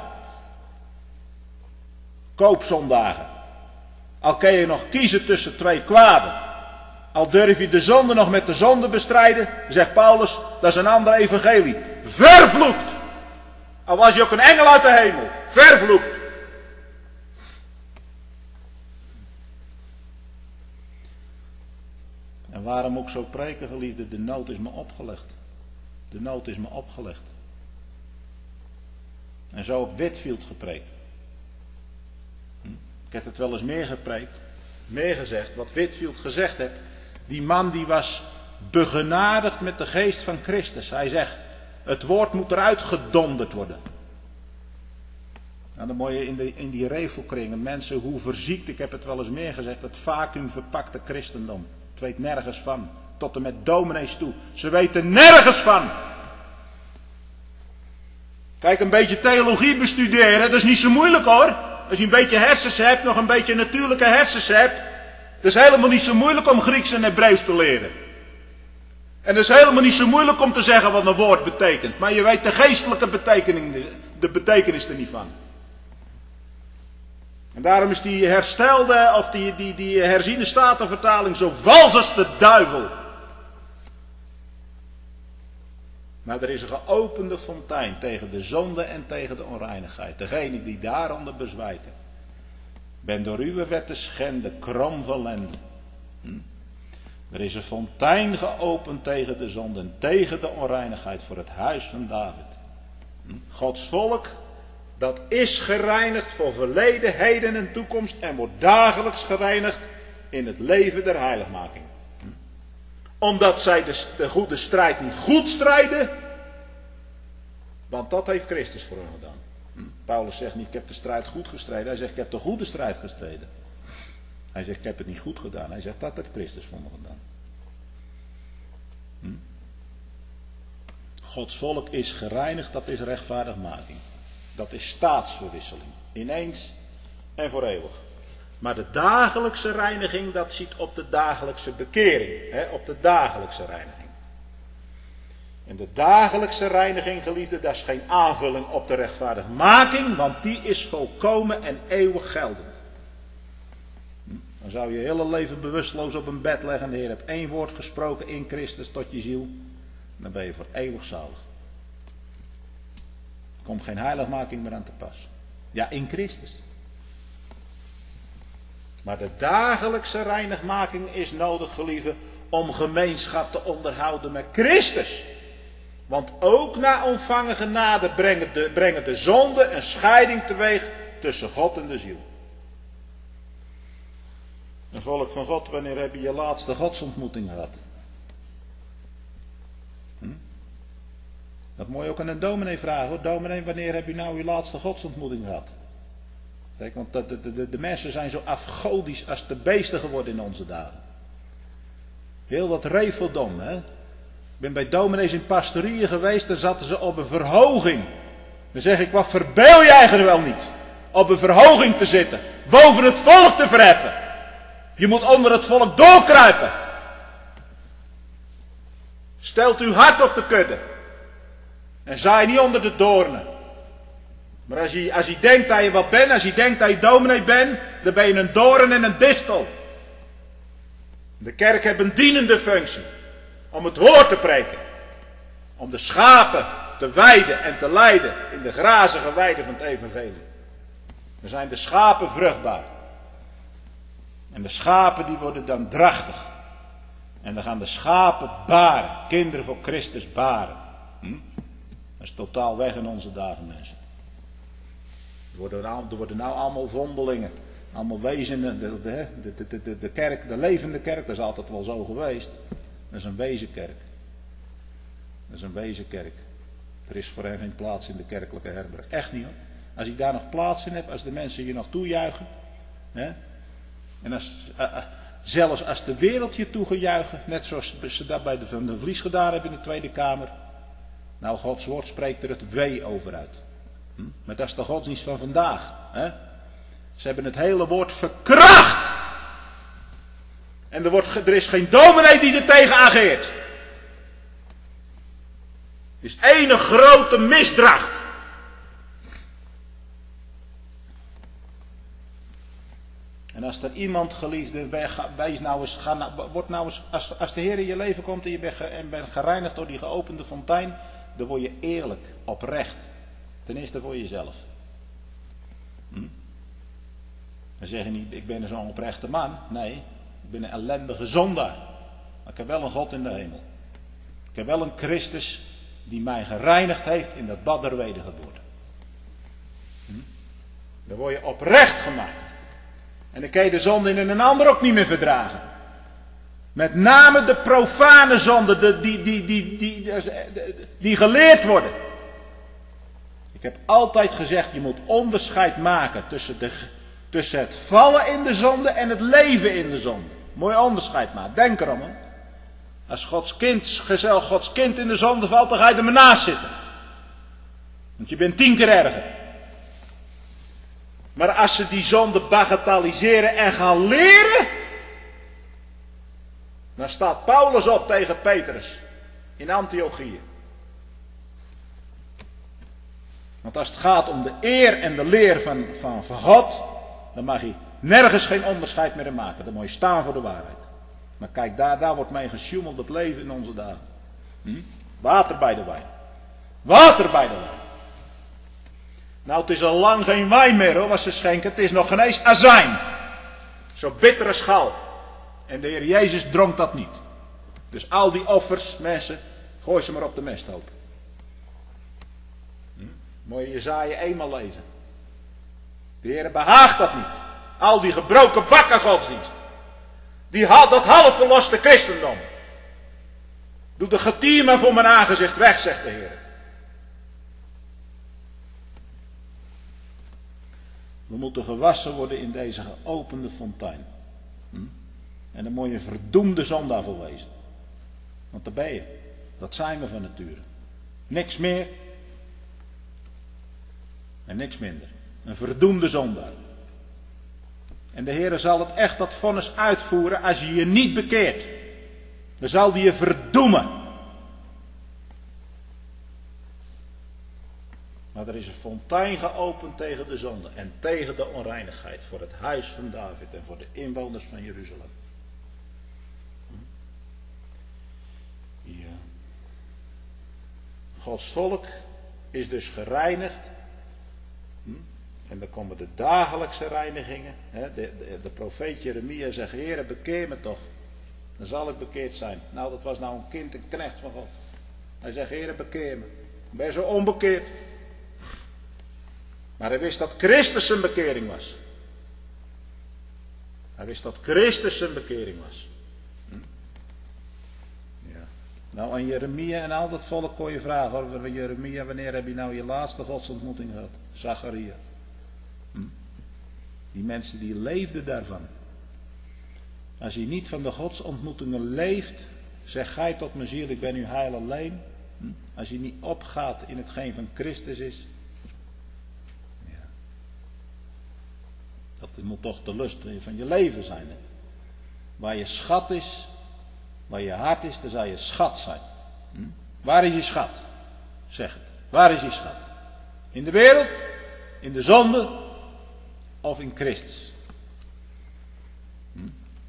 koopzondagen. Al kun je nog kiezen tussen twee kwaden. Al durf je de zonde nog met de zonde bestrijden, zegt Paulus, dat is een ander evangelie. Vervloekt. Al was je ook een engel uit de hemel. Vervloekt. En waarom ook zo preken, geliefde? De nood is me opgelegd. De nood is me opgelegd. En zo op Whitefield gepreekt. Hm? Ik heb het wel eens meer gepreekt. Meer gezegd. Wat Whitefield gezegd heeft. Die man die was begenadigd met de geest van Christus. Hij zegt. Het woord moet eruit gedonderd worden. Nou, dan moet je in, de, in die revelkringen. Mensen hoe verziekt. Ik heb het wel eens meer gezegd. Het vacuüm verpakte christendom. Het weet nergens van. Tot en met dominees toe. Ze weten nergens van. Kijk, een beetje theologie bestuderen, dat is niet zo moeilijk hoor. Als je een beetje hersens hebt, nog een beetje natuurlijke hersens hebt. Het is helemaal niet zo moeilijk om Grieks en Hebreeuws te leren. En het is helemaal niet zo moeilijk om te zeggen wat een woord betekent. Maar je weet de geestelijke betekenis, de betekenis er niet van. En daarom is die herstelde, of die, die, die herziene statenvertaling zo vals als de duivel. Maar er is een geopende fontein tegen de zonde en tegen de onreinigheid. Degene die daaronder bezwijten. Ben door uw wetten schenden, krom verlenden. Hm? Er is een fontein geopend tegen de zonde en tegen de onreinigheid voor het huis van David. Hm? Gods volk, dat is gereinigd voor verleden, heden en toekomst en wordt dagelijks gereinigd in het leven der heiligmaking. Hm? Omdat zij de, de goede strijd niet goed strijden, want dat heeft Christus voor hen gedaan. Hm? Paulus zegt niet, ik heb de strijd goed gestreden, hij zegt, ik heb de goede strijd gestreden. Hij zegt, ik heb het niet goed gedaan. Hij zegt, dat heeft Christus voor me gedaan. Hm? Gods volk is gereinigd, dat is rechtvaardigmaking. Dat is staatsverwisseling. Ineens en voor eeuwig. Maar de dagelijkse reiniging, dat ziet op de dagelijkse bekering. Hè, op de dagelijkse reiniging. En de dagelijkse reiniging, geliefde, dat is geen aanvulling op de rechtvaardigmaking, want die is volkomen en eeuwig geldend. Dan zou je hele leven bewusteloos op een bed leggen en de Heer hebt één woord gesproken in Christus tot je ziel. Dan ben je voor eeuwig zalig. Er komt geen heiligmaking meer aan te pas. Ja, in Christus. Maar de dagelijkse reinigmaking is nodig, geliefde, om gemeenschap te onderhouden met Christus. Want ook na ontvangen genade brengen de, brengen de zonden een scheiding teweeg tussen God en de ziel. Een volk van God, wanneer heb je je laatste godsontmoeting gehad? Hm? Dat moet je ook aan een dominee vragen hoor. Dominee, wanneer heb je nou je laatste godsontmoeting gehad? Kijk, want de, de, de, de mensen zijn zo afgodisch als de beesten geworden in onze dagen. Heel wat reveldom, hè. Ik ben bij dominees in pastorieën geweest, daar zaten ze op een verhoging. Dan zeg ik, wat verbeel je eigenlijk wel niet? Op een verhoging te zitten, boven het volk te verheffen. Je moet onder het volk doorkruipen. Stelt uw hart op de kudde. En zaai niet onder de doornen. Maar als je, als je denkt dat je wat bent, als je denkt dat je dominee bent, dan ben je een doorn en een distel. De kerk heeft een dienende functie. Om het woord te preken. Om de schapen te weiden en te leiden in de grazige weiden van het evangelie. Dan zijn de schapen vruchtbaar. En de schapen die worden dan drachtig. En dan gaan de schapen baren. Kinderen voor Christus baren. Hm? Dat is totaal weg in onze dagen, mensen. Er worden, er worden nou allemaal vondelingen. Allemaal wezenen. De, de, de, de, de, kerk, de levende kerk, dat is altijd wel zo geweest. Dat is een wezenkerk. Dat is een wezenkerk. Er is voor hen geen plaats in de kerkelijke herberg. Echt niet hoor. Als ik daar nog plaats in heb, als de mensen je nog toejuichen. Hè? En als, uh, zelfs als de wereld je toegejuichen, net zoals ze dat bij de Van de Vlies gedaan hebben in de Tweede Kamer. Nou, Gods woord spreekt er het wee over uit. Hm? Maar dat is de godsdienst van vandaag. Hè? Ze hebben het hele woord verkracht. En er, wordt, er is geen dominee die er tegen ageert. Het is ene grote misdracht. En als er iemand, geliefde, wees nou eens, ga nou, word nou eens, als, als de Heer in je leven komt en je bent, en bent gereinigd door die geopende fontein, dan word je eerlijk, oprecht. Ten eerste voor jezelf. Hm? Dan zeg je niet, ik ben zo'n oprechte man. Nee, ik ben een ellendige zondaar. Maar ik heb wel een God in de hemel. Ik heb wel een Christus die mij gereinigd heeft in dat bad der wedergeboorte. Hm? Dan word je oprecht gemaakt. En dan kan je de zonde in een ander ook niet meer verdragen. Met name de profane zonden, de, die, die, die, die, die, die geleerd worden. Ik heb altijd gezegd, je moet onderscheid maken tussen, de, tussen het vallen in de zonde en het leven in de zonde. Mooi onderscheid maken, denk erom. Hè? Als Gods kind, gezel Gods kind in de zonde valt, dan ga je er maar naast zitten. Want je bent tien keer erger. Maar als ze die zonde bagatelliseren en gaan leren, dan staat Paulus op tegen Petrus in Antiochië. Want als het gaat om de eer en de leer van, van, van God, dan mag je nergens geen onderscheid meer in maken. Dan moet je staan voor de waarheid. Maar kijk, daar, daar wordt mee gesjoemeld het leven in onze dagen. Hm? Water bij de wijn. Water bij de wijn. Nou, het is al lang geen wijn meer hoor, wat ze schenken. Het is nog geen eens azijn. Zo'n bittere schal. En de Heer Jezus dronk dat niet. Dus al die offers, mensen, gooi ze maar op de mesthoop. Hm? Moet je Jesaja eenmaal lezen. De Heer behaagt dat niet. Al die gebroken bakken godsdienst. Die, dat half verloste christendom. Doe de getier maar voor mijn aangezicht weg, zegt de Heer. We moeten gewassen worden in deze geopende fontein. En dan moet je een verdoemde zondaar voor wezen. Want daar ben je. Dat zijn we van nature. Niks meer. En niks minder. Een verdoemde zondaar. En de Heer zal het echt dat vonnis uitvoeren als je je niet bekeert. Dan zal hij je verdoemen. Maar er is een fontein geopend tegen de zonde en tegen de onreinigheid voor het huis van David en voor de inwoners van Jeruzalem. Ja. Gods volk is dus gereinigd. En dan komen de dagelijkse reinigingen. De, de, de profeet Jeremia zegt, Heere, bekeer me toch. Dan zal ik bekeerd zijn. Nou, dat was nou een kind, een knecht van God. Hij zegt, Heere, bekeer me. Ik ben zo onbekeerd. Maar hij wist dat Christus zijn bekering was. Hij wist dat Christus zijn bekering was. Hm? Ja. Nou, aan Jeremia en al dat volk kon je vragen. Hoor, Jeremia, wanneer heb je nou je laatste godsontmoeting gehad? Zacharia. Hm? Die mensen die leefden daarvan. Als je niet van de godsontmoetingen leeft, zeg gij tot mijn ziel, ik ben u heil alleen. Hm? Als je niet opgaat in hetgeen van Christus is. Dat moet toch de lust van je leven zijn. Hè? Waar je schat is, waar je hart is, daar zal je schat zijn. Hm? Waar is je schat? Zeg het. Waar is je schat? In de wereld, in de zonde of in Christus? Hm?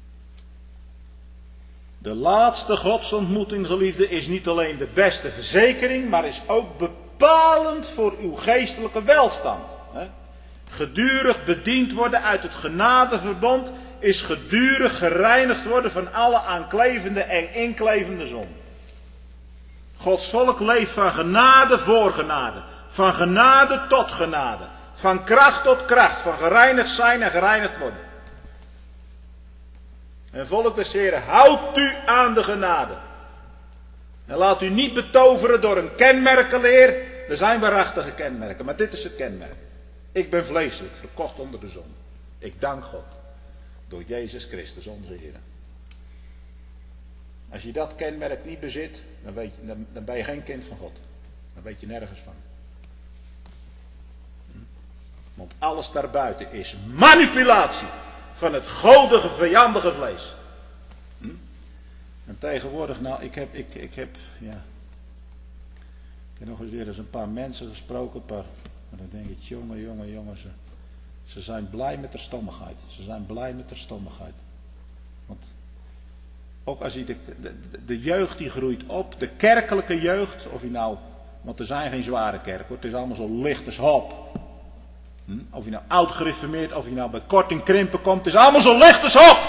De laatste godsontmoeting, geliefde, is niet alleen de beste verzekering, maar is ook bepalend voor uw geestelijke welstand. Hè? Gedurig bediend worden uit het genadeverbond is gedurig gereinigd worden van alle aanklevende en inklevende zonden. Gods volk leeft van genade voor genade, van genade tot genade, van kracht tot kracht, van gereinigd zijn en gereinigd worden. En volk des Heren, houdt u aan de genade. En laat u niet betoveren door een kenmerkenleer. Er zijn waarachtige kenmerken, maar dit is het kenmerk. Ik ben vleeselijk, verkocht onder de zon. Ik dank God. Door Jezus Christus, onze Heer. Als je dat kenmerk niet bezit, dan, weet je, dan, dan ben je geen kind van God. Dan weet je nergens van. Want alles daarbuiten is manipulatie van het godige, vijandige vlees. En tegenwoordig, nou, ik heb, ik, ik heb, ja. Ik heb nog eens weer eens een paar mensen gesproken, een paar. Maar dan denk ik, jongen, jongen, jongen, ze, ze zijn blij met de stommigheid. Ze zijn blij met de stommigheid. Want ook als je de, de, de jeugd die groeit op, de kerkelijke jeugd, of je nou, want er zijn geen zware kerken hoor, het is allemaal zo licht als hop. Hm? Of je nou oud gereformeerd, of je nou bij korting krimpen komt, het is allemaal zo licht als hop.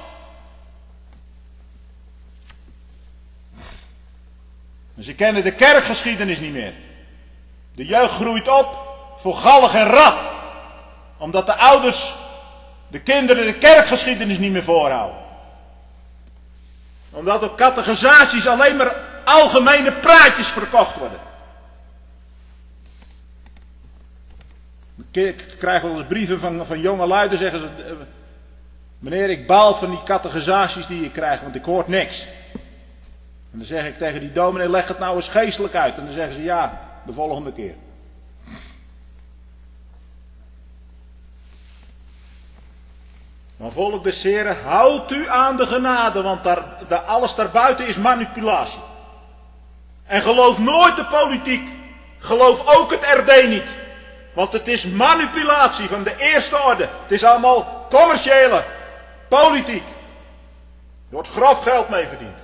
Dus ze kennen de kerkgeschiedenis niet meer. De jeugd groeit op voor gallig en rat. Omdat de ouders de kinderen de kerkgeschiedenis niet meer voorhouden. Omdat op catechisaties alleen maar algemene praatjes verkocht worden. Ik krijg wel eens brieven van, van jonge luiden, zeggen ze, meneer, ik baal van die catechisaties die je krijgt, want ik hoor niks. En dan zeg ik tegen die dominee, leg het nou eens geestelijk uit. En dan zeggen ze, ja, de volgende keer. Maar volk des Heren, houdt u aan de genade, want daar, daar, alles daarbuiten is manipulatie. En geloof nooit de politiek. Geloof ook het R D niet. Want het is manipulatie van de eerste orde. Het is allemaal commerciële politiek. Er wordt grof geld mee verdiend.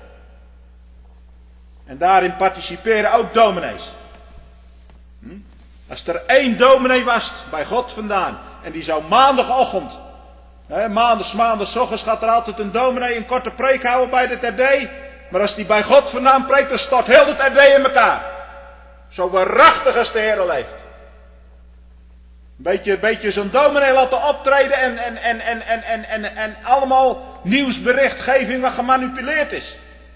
En daarin participeren ook dominees. Hm? Als er één dominee was bij God vandaan. En die zou maandagochtend. Hè, maandags, maandags, ochtends gaat er altijd een dominee een korte preek houden bij het R D. Maar als die bij God vandaan preekt, dan stort heel het R D in elkaar. Zo waarachtig als de Heer leeft. Een beetje, beetje zo'n dominee laten optreden en, en, en, en, en, en, en, en allemaal nieuwsberichtgeving wat gemanipuleerd is.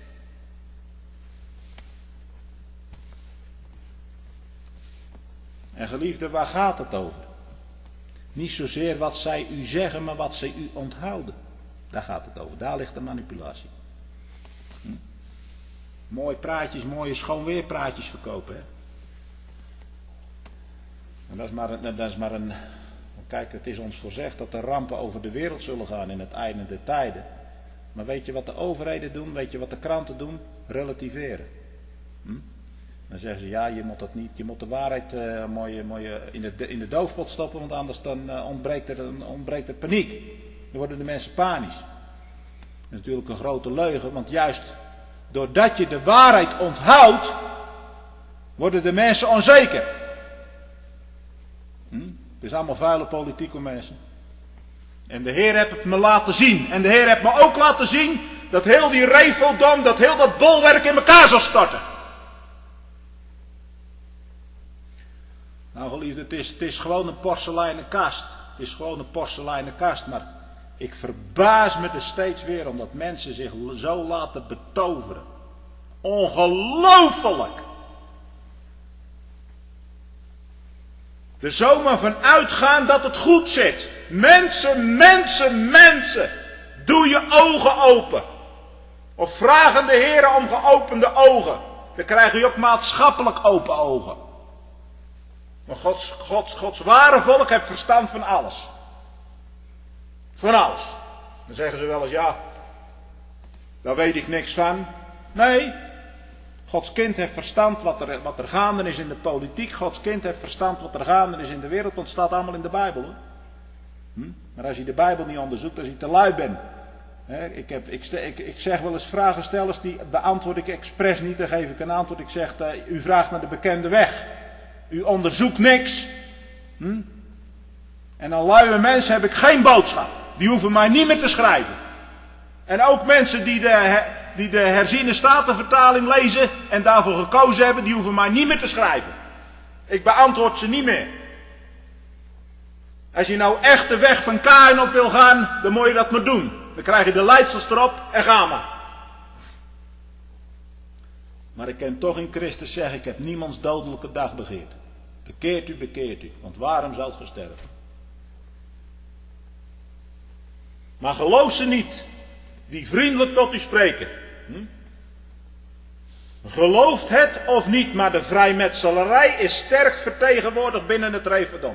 En geliefde, waar gaat het over? Niet zozeer wat zij u zeggen, maar wat zij u onthouden. Daar gaat het over. Daar ligt de manipulatie. Hm? Mooie praatjes, mooie schoonweerpraatjes verkopen. Hè? En dat is maar een... Dat is maar een kijk, het is ons voorzegd dat de rampen over de wereld zullen gaan in het einde der tijden. Maar weet je wat de overheden doen? Weet je wat de kranten doen? Relativeren. Hm? Dan zeggen ze, ja, je moet dat niet, je moet de waarheid uh, mooi, mooi in, de, in de doofpot stoppen, want anders dan uh, ontbreekt, er, dan ontbreekt er paniek. Dan worden de mensen panisch. Dat is natuurlijk een grote leugen, want juist doordat je de waarheid onthoudt, worden de mensen onzeker. Hm? Het is allemaal vuile politiek om mensen. En de Heer heeft het me laten zien. En de Heer heeft me ook laten zien dat heel die reveldom, dat heel dat bolwerk in elkaar zal storten. Nou geliefde, het is, het is gewoon een porseleinen kast. Het is gewoon een porseleinen kast. Maar ik verbaas me er steeds weer omdat mensen zich zo laten betoveren. Ongelooflijk. Er zomaar van uitgaan dat het goed zit. Mensen, mensen, mensen. Doe je ogen open. Of vragen de Heer om geopende ogen. Dan krijg je ook maatschappelijk open ogen. Maar Gods, Gods, Gods ware volk heeft verstand van alles. Van alles. Dan zeggen ze wel eens, ja, daar weet ik niks van. Nee, Gods kind heeft verstand wat er, wat er gaande is in de politiek. Gods kind heeft verstand wat er gaande is in de wereld. Want het staat allemaal in de Bijbel. Hoor. Hm? Maar als je de Bijbel niet onderzoekt, als je te lui bent. Hè, ik, heb, ik, ik, ik zeg wel eens vragenstellers, die beantwoord ik expres niet. Dan geef ik een antwoord. Ik zeg, uh, u vraagt naar de bekende weg. U onderzoekt niks. Hm? En aan luie mensen heb ik geen boodschap. Die hoeven mij niet meer te schrijven. En ook mensen die de, die de herziene statenvertaling lezen en daarvoor gekozen hebben, die hoeven mij niet meer te schrijven. Ik beantwoord ze niet meer. Als je nou echt de weg van Kaïn op wil gaan, dan moet je dat maar doen. Dan krijg je de leidsels erop en ga maar. Maar ik kan toch in Christus zeggen, ik heb niemands dodelijke dag begeerd. Bekeert u, bekeert u, want waarom zou het sterven? Maar geloof ze niet, die vriendelijk tot u spreken. Hm? Gelooft het of niet, maar de vrijmetselarij is sterk vertegenwoordigd binnen het Reverdom.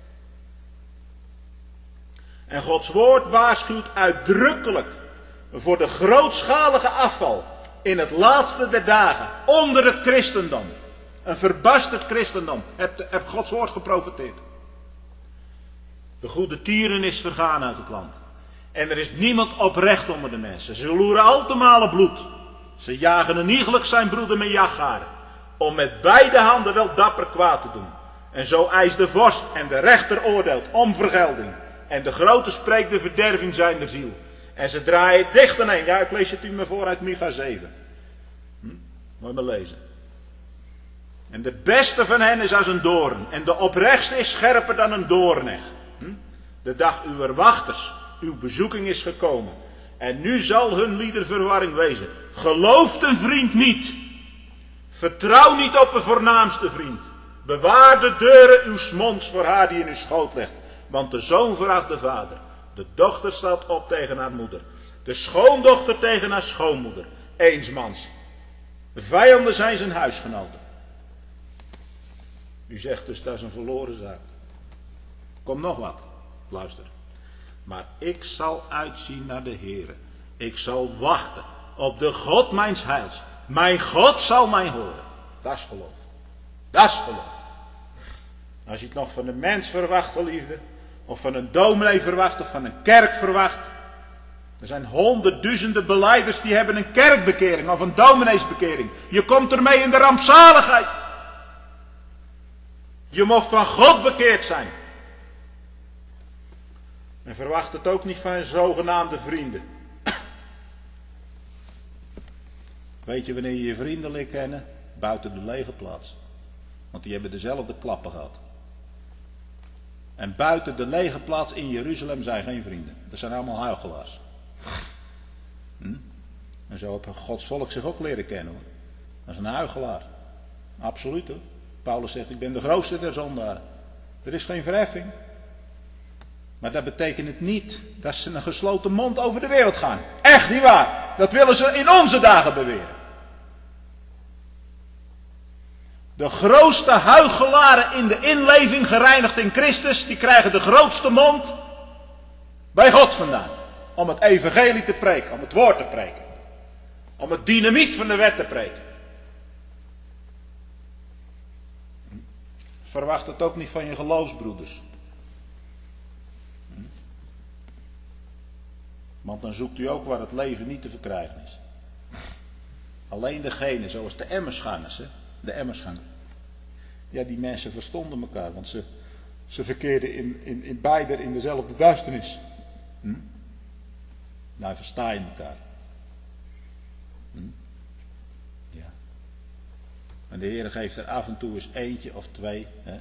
En Gods woord waarschuwt uitdrukkelijk voor de grootschalige afval in het laatste der dagen, onder het christendom. Een verbasterd christendom, heb, heb Gods woord geprofeteerd. De goede tieren is vergaan uit het land. En er is niemand oprecht onder de mensen. Ze loeren al te malen bloed. Ze jagen een iegelijk zijn broeder met jachtgaren. Om met beide handen wel dapper kwaad te doen. En zo eist de vorst en de rechter oordeelt om vergelding. En de grote spreekt de verderving zijn der ziel. En ze draaien dicht aaneen. Ja, ik lees het u maar voor uit Micha zeven. Hm? Moet je maar lezen. En de beste van hen is als een doorn. En de oprechtste is scherper dan een doorneg. Hm? De dag uwer wachters. Uw bezoeking is gekomen. En nu zal hun liederverwarring wezen. Gelooft een vriend niet. Vertrouw niet op een voornaamste vriend. Bewaar de deuren uws monds voor haar die in uw schoot legt. Want de zoon veracht de vader. De dochter staat op tegen haar moeder. De schoondochter tegen haar schoonmoeder. Eensmans. Vijanden zijn zijn huisgenoten. U zegt dus dat is een verloren zaak. Kom nog wat. Luister. Maar ik zal uitzien naar de Heere. Ik zal wachten op de God mijns heils. Mijn God zal mij horen. Dat is geloof. Dat is geloof. Als je het nog van een mens verwacht, geliefde. Of van een dominee verwacht. Of van een kerk verwacht. Er zijn honderdduizenden belijders die hebben een kerkbekering. Of een domineesbekering. Je komt ermee in de rampzaligheid. Je mocht van God bekeerd zijn. En verwacht het ook niet van je zogenaamde vrienden. Weet je wanneer je je vrienden leert kennen? Buiten de lege plaats. Want die hebben dezelfde klappen gehad. En buiten de lege plaats in Jeruzalem zijn geen vrienden. Dat zijn allemaal huichelaars. Hm? En zo heeft Gods volk zich ook leren kennen. Hoor. Dat is een huichelaar. Absoluut hoor. Paulus zegt, ik ben de grootste der zondaren. Er is geen verheffing. Maar dat betekent het niet dat ze een gesloten mond over de wereld gaan. Echt niet waar. Dat willen ze in onze dagen beweren. De grootste huichelaren in de inleving, gereinigd in Christus, die krijgen de grootste mond bij God vandaan. Om het evangelie te preken, om het woord te preken. Om het dynamiet van de wet te preken. Verwacht het ook niet van je geloofsbroeders. Want dan zoekt u ook waar het leven niet te verkrijgen is. Alleen degene, zoals de Emmersgangers, hè? De Emmersgangers. Ja, die mensen verstonden elkaar, want ze, ze verkeerden in, in, in beide in dezelfde duisternis. Hm? Nou, versta je elkaar. Hm? Ja. En de Heer geeft er af en toe eens eentje of twee, hè?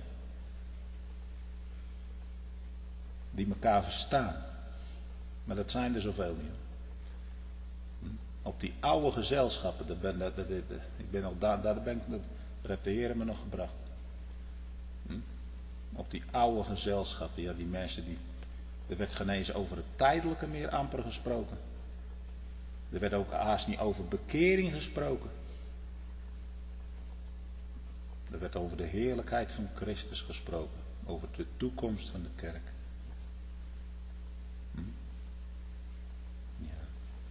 Die elkaar verstaan. Maar dat zijn er zoveel niet. Hm? Op die oude gezelschappen, daar ben, daar, daar, daar, ik ben al daar, daar ben ik, daar heeft de Heer me nog gebracht. Hm? Op die oude gezelschappen, ja, die mensen die, er werd geen eens over het tijdelijke meer amper gesproken. Er werd ook haast niet over bekering gesproken. Er werd over de heerlijkheid van Christus gesproken. Over de toekomst van de kerk. Hm? Ja.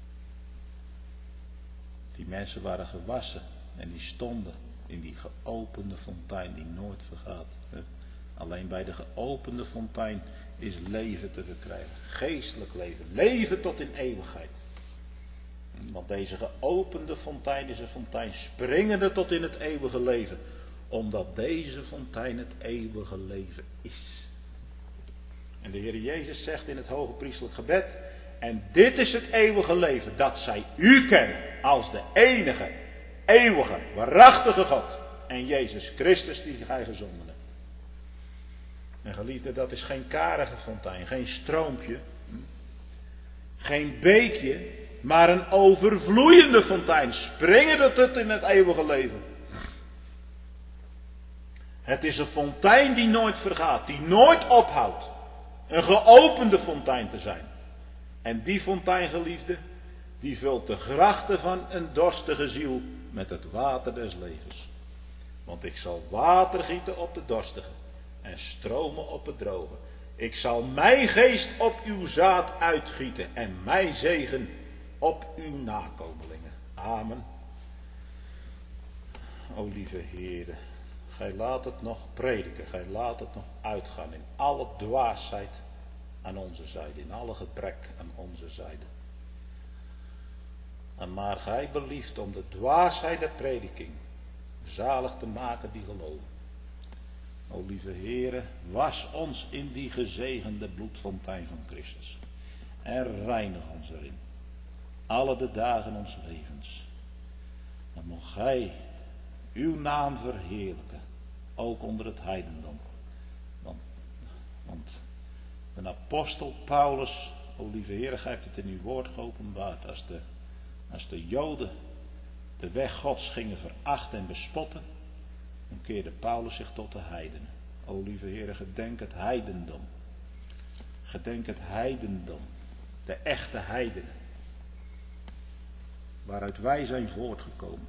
Die mensen waren gewassen en die stonden in die geopende fontein die nooit vergaat. Hè? Alleen bij de geopende fontein is leven te verkrijgen. Geestelijk leven. Leven tot in eeuwigheid. Want deze geopende fontein is een fontein springende tot in het eeuwige leven. Omdat deze fontein het eeuwige leven is. En de Heer Jezus zegt in het hoge priestelijk gebed. En dit is het eeuwige leven. Dat zij u kennen als de enige, eeuwige, waarachtige God. En Jezus Christus die gij gezonden hebt. En geliefde, dat is geen karige fontein. Geen stroompje. Geen beekje. Maar een overvloeiende fontein. Springende tot in het eeuwige leven. Het is een fontein die nooit vergaat. Die nooit ophoudt. Een geopende fontein te zijn. En die fontein, geliefde, die vult de grachten van een dorstige ziel met het water des levens. Want ik zal water gieten op de dorstige en stromen op het droge. Ik zal mijn geest op uw zaad uitgieten en mijn zegen op uw nakomelingen. Amen. O lieve Heere, gij laat het nog prediken, gij laat het nog uitgaan in alle dwaasheid aan onze zijde, in alle gebrek aan onze zijde. En maar gij belieft om de dwaasheid der prediking zalig te maken die geloven. O lieve Heere, was ons in die gezegende bloedfontein van Christus. En reinig ons erin. Alle de dagen ons levens. En mocht gij uw naam verheerlijken. Ook onder het heidendom. Want, want de apostel Paulus, o lieve Heere, gij hebt het in uw woord geopenbaard. Als de, als de Joden de weg Gods gingen verachten en bespotten. Dan keerde Paulus zich tot de heidenen. O lieve Heere, gedenk het heidendom. Gedenk het heidendom. De echte heidenen. Waaruit wij zijn voortgekomen.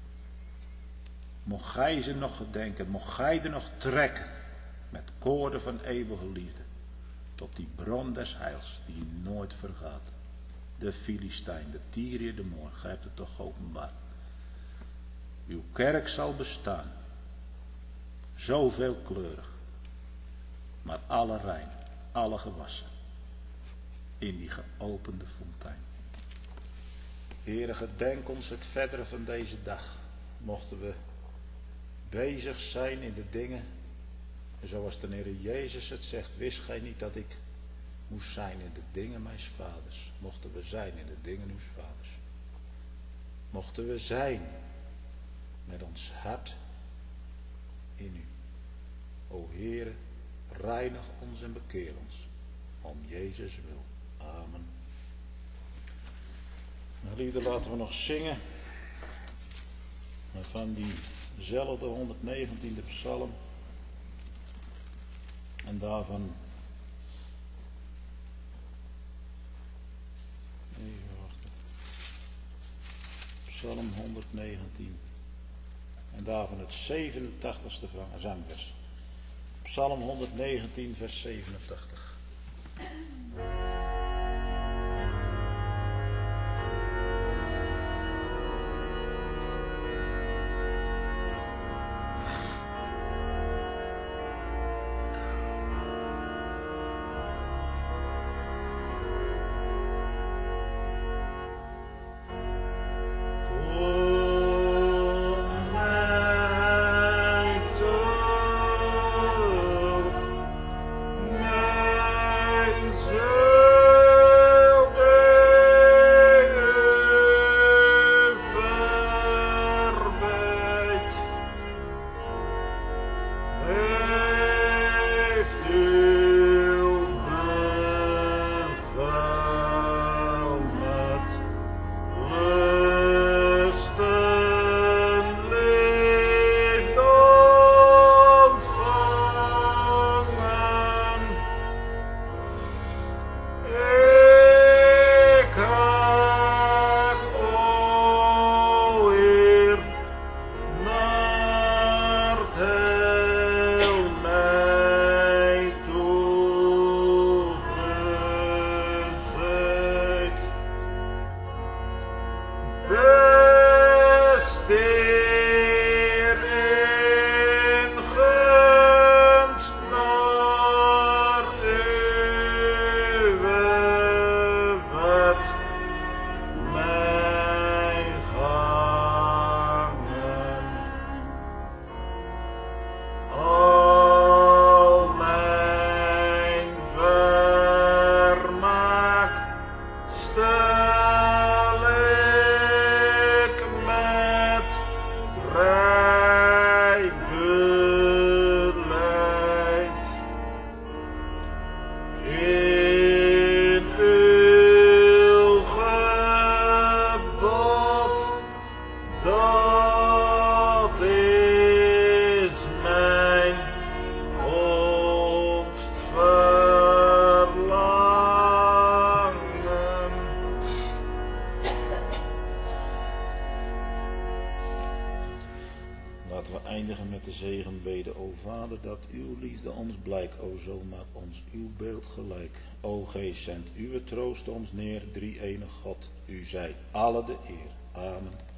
Mocht gij ze nog gedenken. Mocht gij er nog trekken. Met koorden van eeuwige liefde. Tot die bron des heils. Die nooit vergaat. De Filistijn, de Tyriër, de Moor. Gij hebt het toch openbaar. Uw kerk zal bestaan. Zo veelkleurig. Maar alle rein. Alle gewassen. In die geopende fontein. Heere, gedenk ons het verdere van deze dag. Mochten we bezig zijn in de dingen. Zoals de Heer Jezus het zegt. Wist gij niet dat ik moest zijn in de dingen mijns vaders. Mochten we zijn in de dingen uws vaders. Mochten we zijn met ons hart in u. O Heere, reinig ons en bekeer ons. Om Jezus wil. Amen. Nou, liefde, laten we nog zingen. Van diezelfde honderdnegentiende psalm. En daarvan Psalm honderdnegentien. En daarvan het zevenentachtigste zangvers. Psalm honderdnegentien, vers zevenentachtig. Geest, zendt uw troost ons neer, drie enige God, u zij alle de eer. Amen.